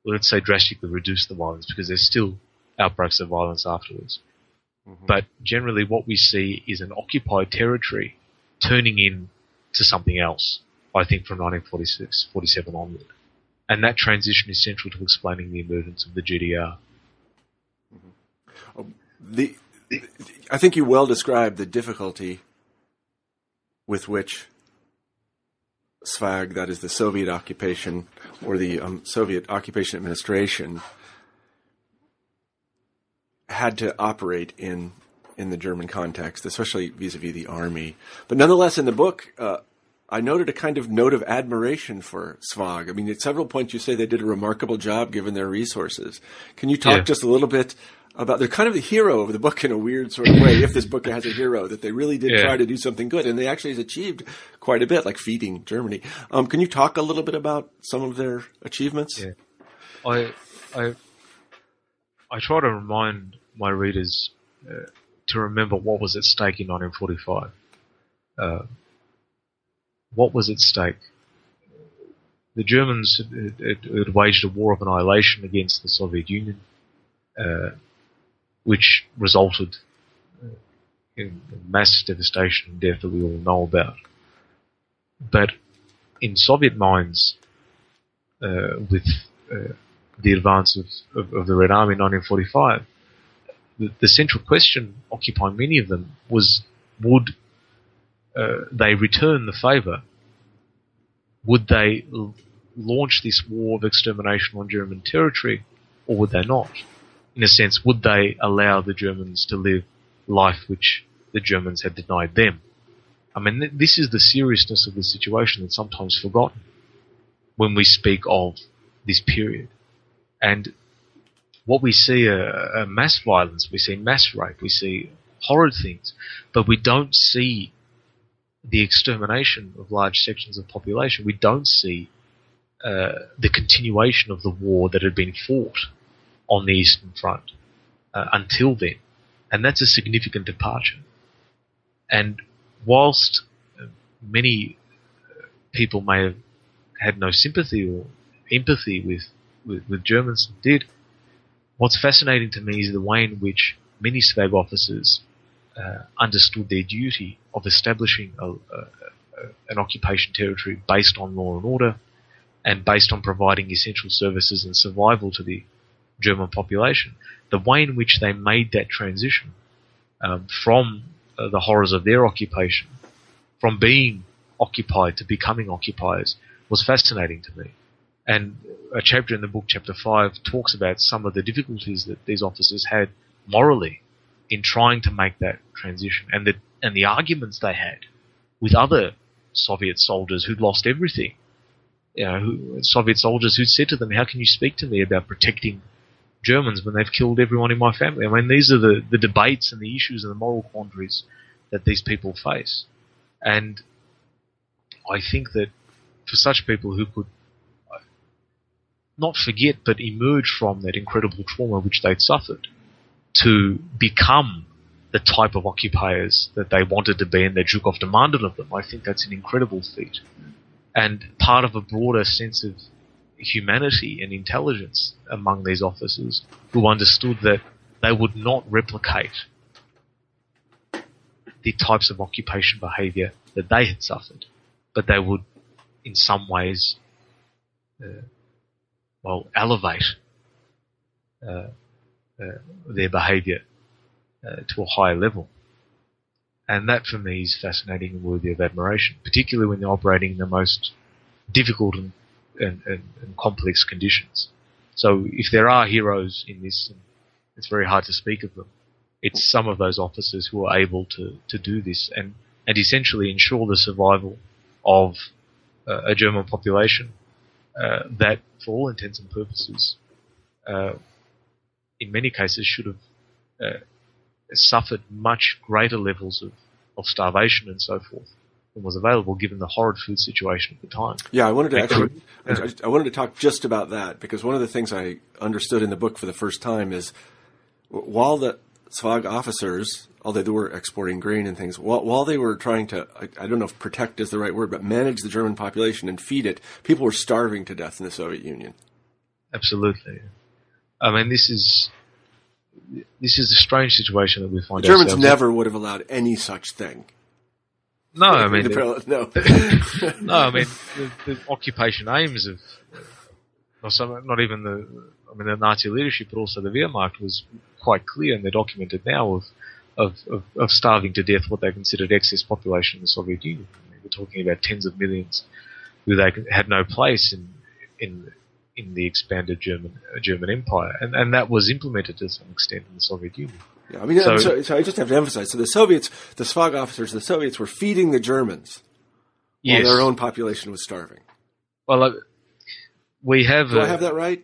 let's say drastically reduce the violence, because there's still outbreaks of violence afterwards. Mm-hmm. But generally what we see is an occupied territory turning into something else, I think, from 1946, 47 onward. And that transition is central to explaining the emergence of the GDR. Mm-hmm. I think you well described the difficulty with which SVAG, that is the Soviet occupation, or the Soviet occupation administration, had to operate in the German context, especially vis-a-vis the army. But nonetheless, in the book, I noted a kind of note of admiration for SVAG. I mean, at several points you say they did a remarkable job given their resources. Can you talk just a little bit about, they're kind of the hero of the book in a weird sort of way, if this book has a hero, that they really did try to do something good, and they actually has achieved quite a bit, like feeding Germany. Can you talk a little bit about some of their achievements? Yeah. I try to remind my readers to remember what was at stake in 1945. What was at stake? The Germans had waged a war of annihilation against the Soviet Union, which resulted in mass devastation and death that we all know about. But in Soviet minds, with the advance of the Red Army in 1945, the central question occupying many of them was, would they return the favour? Would they launch this war of extermination on German territory, or would they not? In a sense, would they allow the Germans to live life which the Germans had denied them? I mean, this is the seriousness of the situation that's sometimes forgotten when we speak of this period. And what we see are mass violence, we see mass rape, we see horrid things, but we don't see the extermination of large sections of population. We don't see the continuation of the war that had been fought on the Eastern Front until then. And that's a significant departure. And whilst many people may have had no sympathy or empathy with Germans and did, what's fascinating to me is the way in which many SVAG officers understood their duty of establishing an occupation territory based on law and order and based on providing essential services and survival to the German population. The way in which they made that transition from the horrors of their occupation, from being occupied to becoming occupiers, was fascinating to me. And a chapter in the book, chapter 5, talks about some of the difficulties that these officers had morally in trying to make that transition, and the arguments they had with other Soviet soldiers who'd lost everything. Soviet soldiers who'd said to them, "How can you speak to me about protecting Germans when they've killed everyone in my family?" I mean, these are the debates and the issues and the moral quandaries that these people face. And I think that for such people who could not forget but emerge from that incredible trauma which they'd suffered to become the type of occupiers that they wanted to be and that Zhukov demanded of them, I think that's an incredible feat. And part of a broader sense of humanity and intelligence among these officers who understood that they would not replicate the types of occupation behaviour that they had suffered, but they would in some ways elevate their behaviour to a higher level. And that for me is fascinating and worthy of admiration, particularly when they're operating in the most difficult and complex conditions. So if there are heroes in this, and it's very hard to speak of them, it's some of those officers who are able to do this and essentially ensure the survival of a German population that, for all intents and purposes, in many cases should have suffered much greater levels of starvation and so forth than was available, given the horrid food situation at the time. Yeah, I wanted to talk just about that, because one of the things I understood in the book for the first time is while the SVAG officers, although they were exporting grain and things, while they were trying to, I don't know if protect is the right word, but manage the German population and feed it, people were starving to death in the Soviet Union. Absolutely. I mean, this is a strange situation that we find The Germans ourselves never would have allowed any such thing. No, I mean, no. no, I mean, the occupation aims of, not even the Nazi leadership, but also the Wehrmacht was quite clear, and they're documented now of starving to death what they considered excess population in the Soviet Union. I mean, we're talking about tens of millions who they had no place in the expanded German Empire, and that was implemented to some extent in the Soviet Union. Yeah, I mean, so I just have to emphasize. So the Soviets, the SFAG officers, the Soviets were feeding the Germans while their own population was starving. Well, we have. Do I have that right?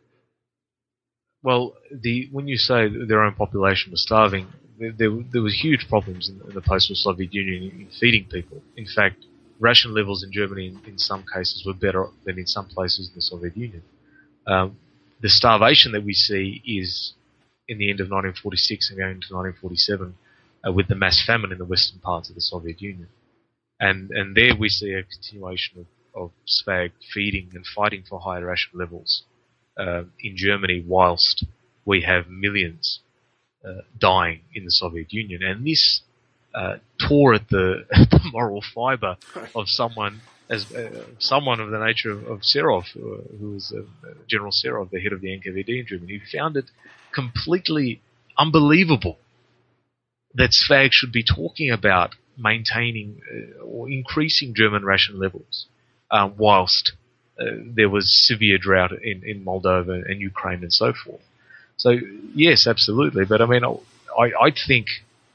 Well, when you say their own population was starving, there was huge problems in the post-Soviet Union in feeding people. In fact, ration levels in Germany in some cases were better than in some places in the Soviet Union. The starvation that we see is in the end of 1946 and going into 1947 with the mass famine in the western parts of the Soviet Union. And there we see a continuation of SFAG feeding and fighting for higher ration levels in Germany, whilst we have millions dying in the Soviet Union. And this tore at the moral fibre of someone of the nature of Serov, who was General Serov, the head of the NKVD in Germany, who found it completely unbelievable that SFAG should be talking about maintaining or increasing German ration levels whilst there was severe drought in Moldova and Ukraine and so forth. So, yes, absolutely. But, I mean, I think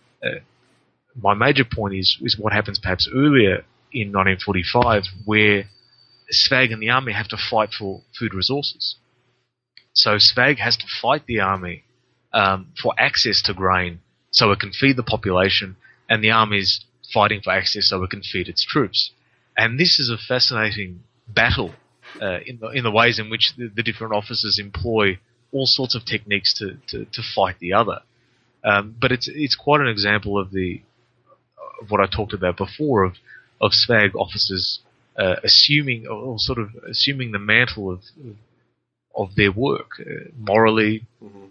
my major point is what happens perhaps earlier in 1945, where SFAG and the army have to fight for food resources. So SFAG has to fight the army for access to grain so it can feed the population, and the army's fighting for access so it can feed its troops. And this is a fascinating battle in the ways in which the different officers employ all sorts of techniques to fight the other. But it's quite an example of what I talked about before of SFAG officers assuming the mantle of their work morally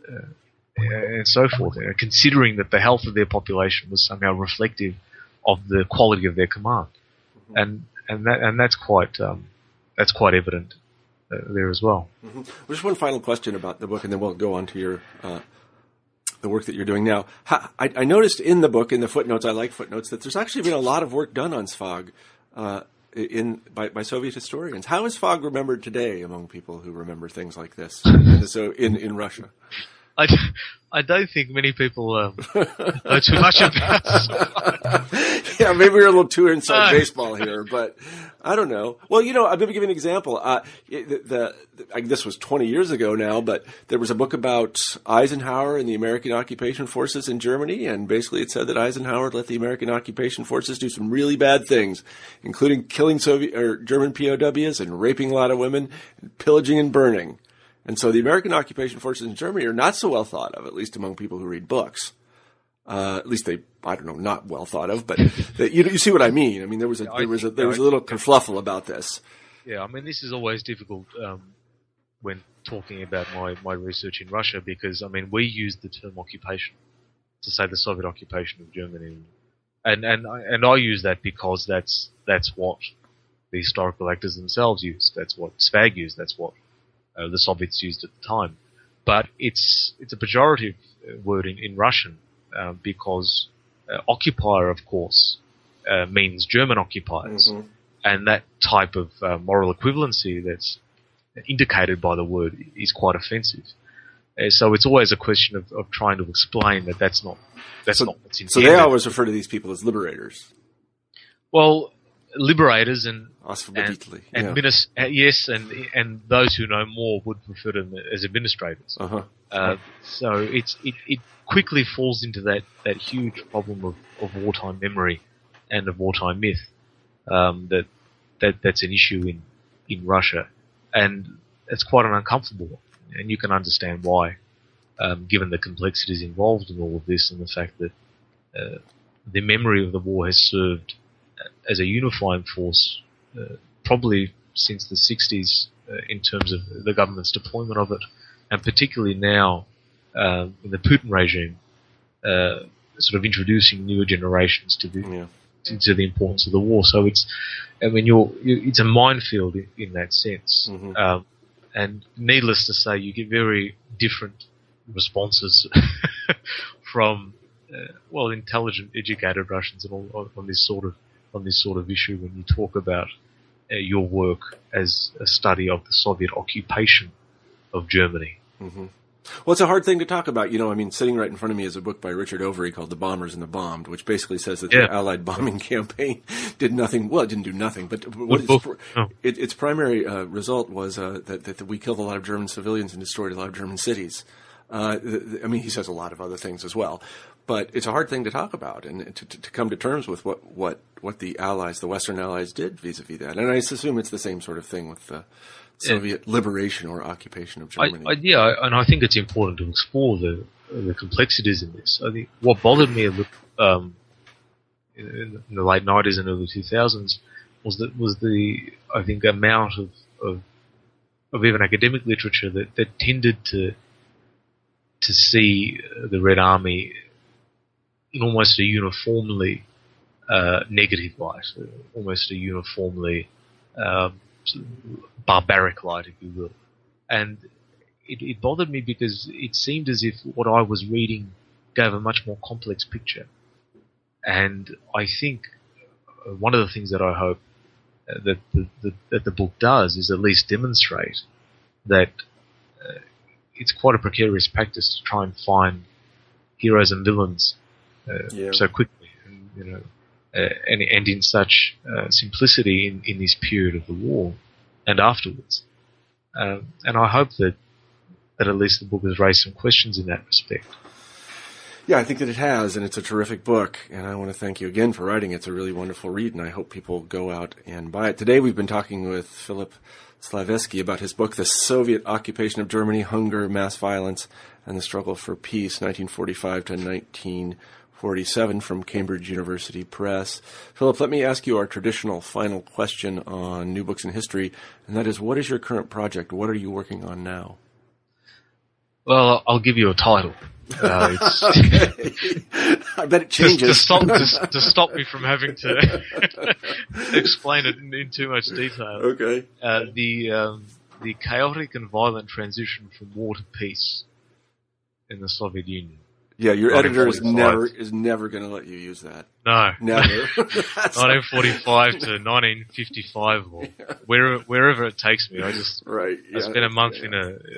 and so forth, considering that the health of their population was somehow reflective of the quality of their command, and that's quite evident there as well. Just one final question about the book, and then we'll go on to your the work that you're doing now. I noticed in the book, in the footnotes, I like footnotes, that there's actually been a lot of work done on SFAG by Soviet historians. How is SFAG remembered today among people who remember things like this? So in Russia. I don't think many people know too much about SFAG. Yeah, maybe we're a little too inside baseball here, but I don't know. Well, I'm going to give you an example. This was 20 years ago now, but there was a book about Eisenhower and the American occupation forces in Germany, and basically it said that Eisenhower let the American occupation forces do some really bad things, including killing German POWs and raping a lot of women, and pillaging and burning. And so the American occupation forces in Germany are not so well thought of, at least among people who read books. At least not well thought of, but you see what I mean. I mean, there was a little kerfluffle about this. Yeah, I mean, this is always difficult when talking about my research in Russia, because I mean, we use the term occupation to say the Soviet occupation of Germany, and I use that because that's what the historical actors themselves used. That's what SFAG used. That's what the Soviets used at the time. But it's a pejorative word in Russian. Because occupier, of course, means German occupiers, and that type of moral equivalency that's indicated by the word is quite offensive. So it's always a question of trying to explain that's not what's intended. So they always refer to these people as liberators. Well, liberators and yes, and those who know more would refer to them as administrators. So it quickly falls into that huge problem of wartime memory and of wartime myth that's an issue in Russia, and it's quite an uncomfortable one, and you can understand why, given the complexities involved in all of this and the fact that the memory of the war has served as a unifying force probably since the 60s in terms of the government's deployment of it, and particularly now in the Putin regime, sort of introducing newer generations to the importance of the war. So it's a minefield in that sense. Mm-hmm. And needless to say, you get very different responses from intelligent, educated Russians and all on this sort of issue when you talk about your work as a study of the Soviet occupation of Germany. Mm-hmm. Well, it's a hard thing to talk about. Sitting right in front of me is a book by Richard Overy called The Bombers and the Bombed, which basically says that the Allied bombing campaign did nothing. Well, it didn't do nothing, but its primary result was that we killed a lot of German civilians and destroyed a lot of German cities. He says a lot of other things as well, but it's a hard thing to talk about and to come to terms with what the Allies, the Western Allies, did vis-a-vis that. And I assume it's the same sort of thing with the Soviet liberation or occupation of Germany. And I think it's important to explore the complexities in this. I think what bothered me in the late 90s and early 2000s was the amount of even academic literature that tended to see the Red Army in almost a uniformly negative light, almost a uniformly barbaric light, if you will. And it bothered me because it seemed as if what I was reading gave a much more complex picture. And I think one of the things that I hope that the book does is at least demonstrate that it's quite a precarious practice to try and find heroes and villains so quickly, and in such simplicity in this period of the war and afterwards. And I hope that at least the book has raised some questions in that respect. Yeah, I think that it has, and it's a terrific book, and I want to thank you again for writing it. It's a really wonderful read, and I hope people go out and buy it. Today we've been talking with Philip Slavetsky about his book, The Soviet Occupation of Germany, Hunger, Mass Violence, and the Struggle for Peace, 1945 to 1947, from Cambridge University Press. Philip, let me ask you our traditional final question on New Books in History, and that is, what is your current project? What are you working on now? Well, I'll give you a title. I bet it changes. To stop me from having to explain it in too much detail. Okay. The chaotic and violent transition from war to peace in the Soviet Union. Yeah, your editor is never going to let you use that. No, never. 1945 to 1955, or wherever it takes me. I spent a month in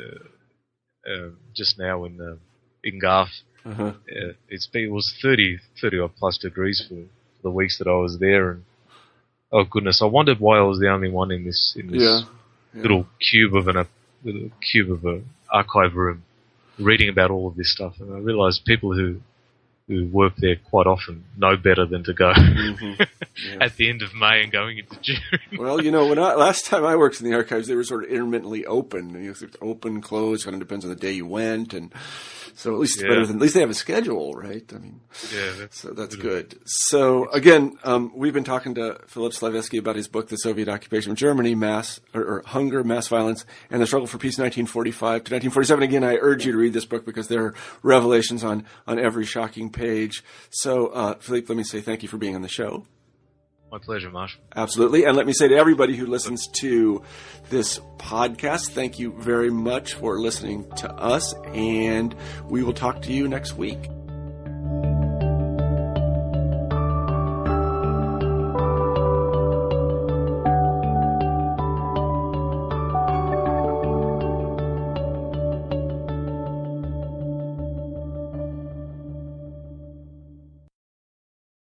just now in Garth. Uh-huh. It was 30 odd plus degrees for the weeks that I was there, and oh goodness, I wondered why I was the only one in this little cube of an archive room reading about all of this stuff. And I realized people who work there quite often know better than to go at the end of May and going into June. Well, last time I worked in the archives, they were sort of intermittently open. Open, closed, kind of depends on the day you went, and so at least it's better than, at least they have a schedule, right? That's good. So again, we've been talking to Philip Slavetsky about his book, The Soviet Occupation of Germany, Hunger, Mass Violence, and the Struggle for Peace, 1945 to 1947. Again, I urge you to read this book because there are revelations on every shocking page. So, Philippe, let me say thank you for being on the show. My pleasure, Marshall. Absolutely. And let me say to everybody who listens to this podcast, thank you very much for listening to us, and we will talk to you next week.